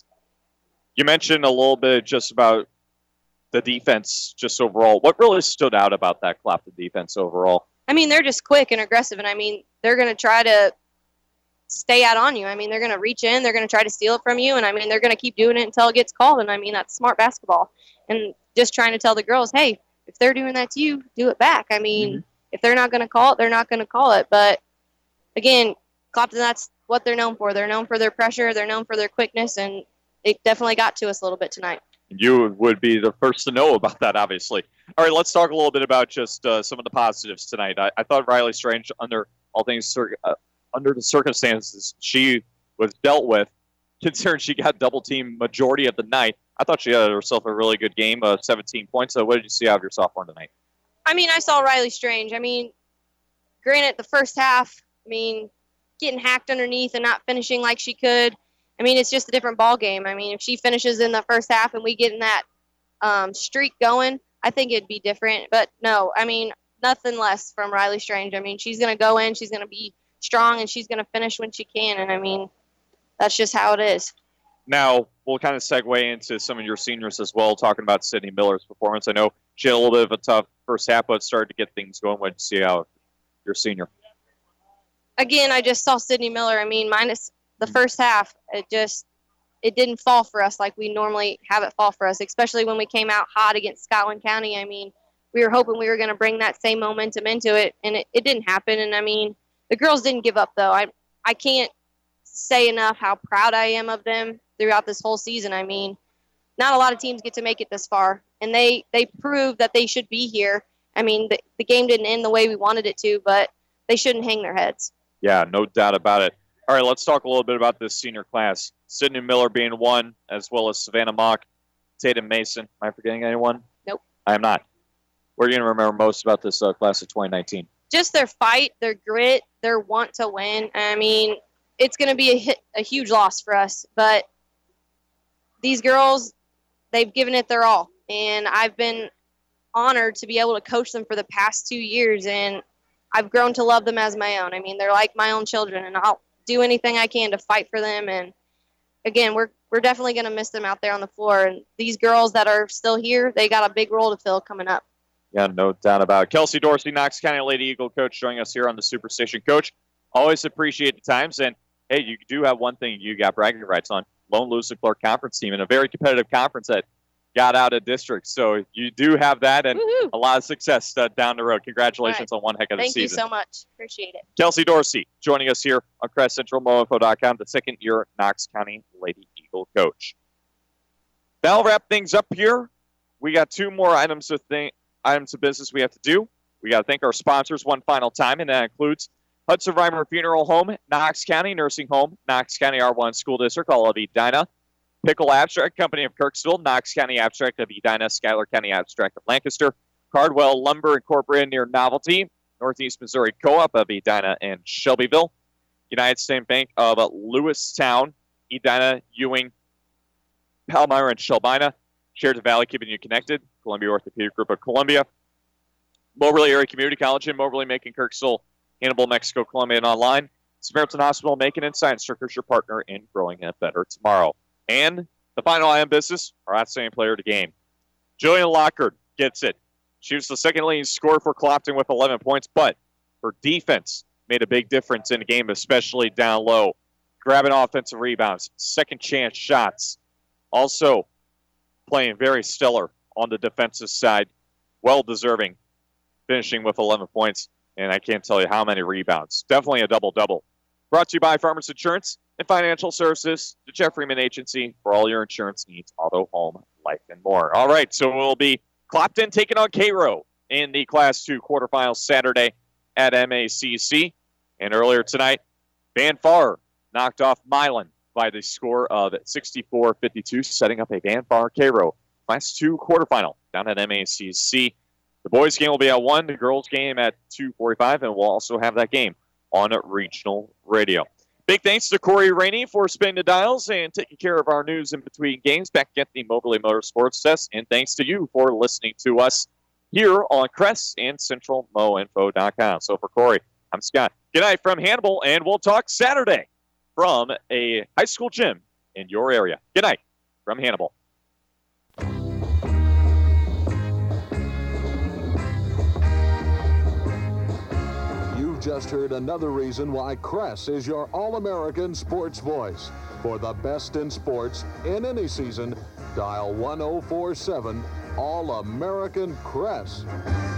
You mentioned a little bit just about the defense just overall. What really stood out about that Clapton defense overall? I mean, they're just quick and aggressive, and I mean, they're going to try to stay out on you. I mean, they're going to reach in, they're going to try to steal it from you, and I mean, they're going to keep doing it until it gets called, and I mean, that's smart basketball. And just trying to tell the girls, hey, if they're doing that to you, do it back. I mean, mm-hmm. if they're not going to call it, they're not going to call it. But again, Clapton, that's what they're known for. They're known for their pressure, they're known for their quickness, and it definitely got to us a little bit tonight. You would be the first to know about that, obviously. All right, let's talk a little bit about just uh, some of the positives tonight. I, I thought Riley Strange, under all things, cir- uh, under the circumstances she was dealt with, considering she got double-teamed majority of the night, I thought she had herself a really good game, uh, seventeen points. So what did you see out of your sophomore tonight? I mean, I saw Riley Strange. I mean, granted, the first half, I mean, getting hacked underneath and not finishing like she could, I mean, it's just a different ball game. I mean, if she finishes in the first half and we get in that um, streak going, I think it'd be different. But no, I mean, nothing less from Riley Strange. I mean, she's going to go in, she's going to be strong, and she's going to finish when she can. And I mean, that's just how it is. Now, we'll kind of segue into some of your seniors as well, talking about Sydney Miller's performance. I know she had a little bit of a tough first half, but started to get things going. What did you see out your senior? Again, I just saw Sydney Miller. I mean, minus the first half, it just it didn't fall for us like we normally have it fall for us, especially when we came out hot against Scotland County. I mean, we were hoping we were going to bring that same momentum into it, and it, it didn't happen. And, I mean, the girls didn't give up, though. I I can't say enough how proud I am of them throughout this whole season. I mean, not a lot of teams get to make it this far, and they, they proved that they should be here. I mean, the, the game didn't end the way we wanted it to, but they shouldn't hang their heads. Yeah, no doubt about it. All right, let's talk a little bit about this senior class. Sydney Miller being one, as well as Savannah Mock, Tatum Mason. Am I forgetting anyone? Nope. I am not. What are you going to remember most about this uh, class of twenty nineteen? Just their fight, their grit, their want to win. I mean, it's going to be a, hit, a huge loss for us, but these girls, they've given it their all, and I've been honored to be able to coach them for the past two years, and I've grown to love them as my own. I mean, they're like my own children, and I'll do anything I can to fight for them. And again, we're we're definitely going to miss them out there on the floor. And these girls that are still here, they got a big role to fill coming up. Yeah, no doubt about it. Kelsey Dorsey, Knox County Lady Eagle coach, joining us here on the Superstation. Coach, always appreciate the times. And, hey, you do have one thing you got bragging rights on. Lone Lewis and Clark Conference team in a very competitive conference that got out of district. So you do have that and Woo-hoo. a lot of success uh, down the road. Congratulations right. on one heck of a Thank season. Thank you so much. Appreciate it. Kelsey Dorsey joining us here on Crest Central Mo Info dot com, the second year Knox County Lady Eagle coach. That'll wrap things up here. We got two more items of th- items of business we have to do. We got to thank our sponsors one final time, and that includes Hudson Reimer Funeral Home, Knox County Nursing Home, Knox County R one School District, all of Edina, Pickle Abstract Company of Kirksville, Knox County Abstract of Edina, Schuyler County Abstract of Lancaster, Cardwell Lumber Incorporated near Novelty, Northeast Missouri Co-op of Edina and Shelbyville, United State Bank of Lewistown, Edina, Ewing, Palmyra, and Shelbina. Sheridan Valley keeping you connected. Columbia Orthopedic Group of Columbia. Moberly Area Community College in Moberly, Macon, Kirksville, Hannibal, Mexico, Columbia, and online. Samaritan Hospital, Macon, and Science Circus, your partner in growing it better tomorrow. And the final eye on business, our outstanding player of the game. Jillian Lockard gets it. She was the second leading scorer for Clopton with eleven points, but her defense made a big difference in the game, especially down low. Grabbing offensive rebounds, second chance shots. Also playing very stellar on the defensive side. Well-deserving, finishing with eleven points, and I can't tell you how many rebounds. Definitely a double-double. Brought to you by Farmers Insurance and Financial Services, the Jeff Freeman Agency for all your insurance needs, auto, home, life, and more. All right, so we'll be Clopton taking on Cairo in the Class two quarterfinals Saturday at M A C C. And earlier tonight, Van Far knocked off Milan by the score of sixty-four fifty-two, setting up a Van Far Cairo Class two quarterfinal down at M A C C. The boys' game will be at one, the girls' game at two forty-five, and we'll also have that game on regional radio. Big thanks to Corey Rainey for spinning the dials and taking care of our news in between games back at the Moberly Motorsports Test. And thanks to you for listening to us here on Crest and Central Mo Info dot com. So for Corey, I'm Scott. Good night from Hannibal, and we'll talk Saturday from a high school gym in your area. Good night from Hannibal. Just heard another reason why Crest is your all-American sports voice. For the best in sports in any season, dial one oh four seven All-American Crest.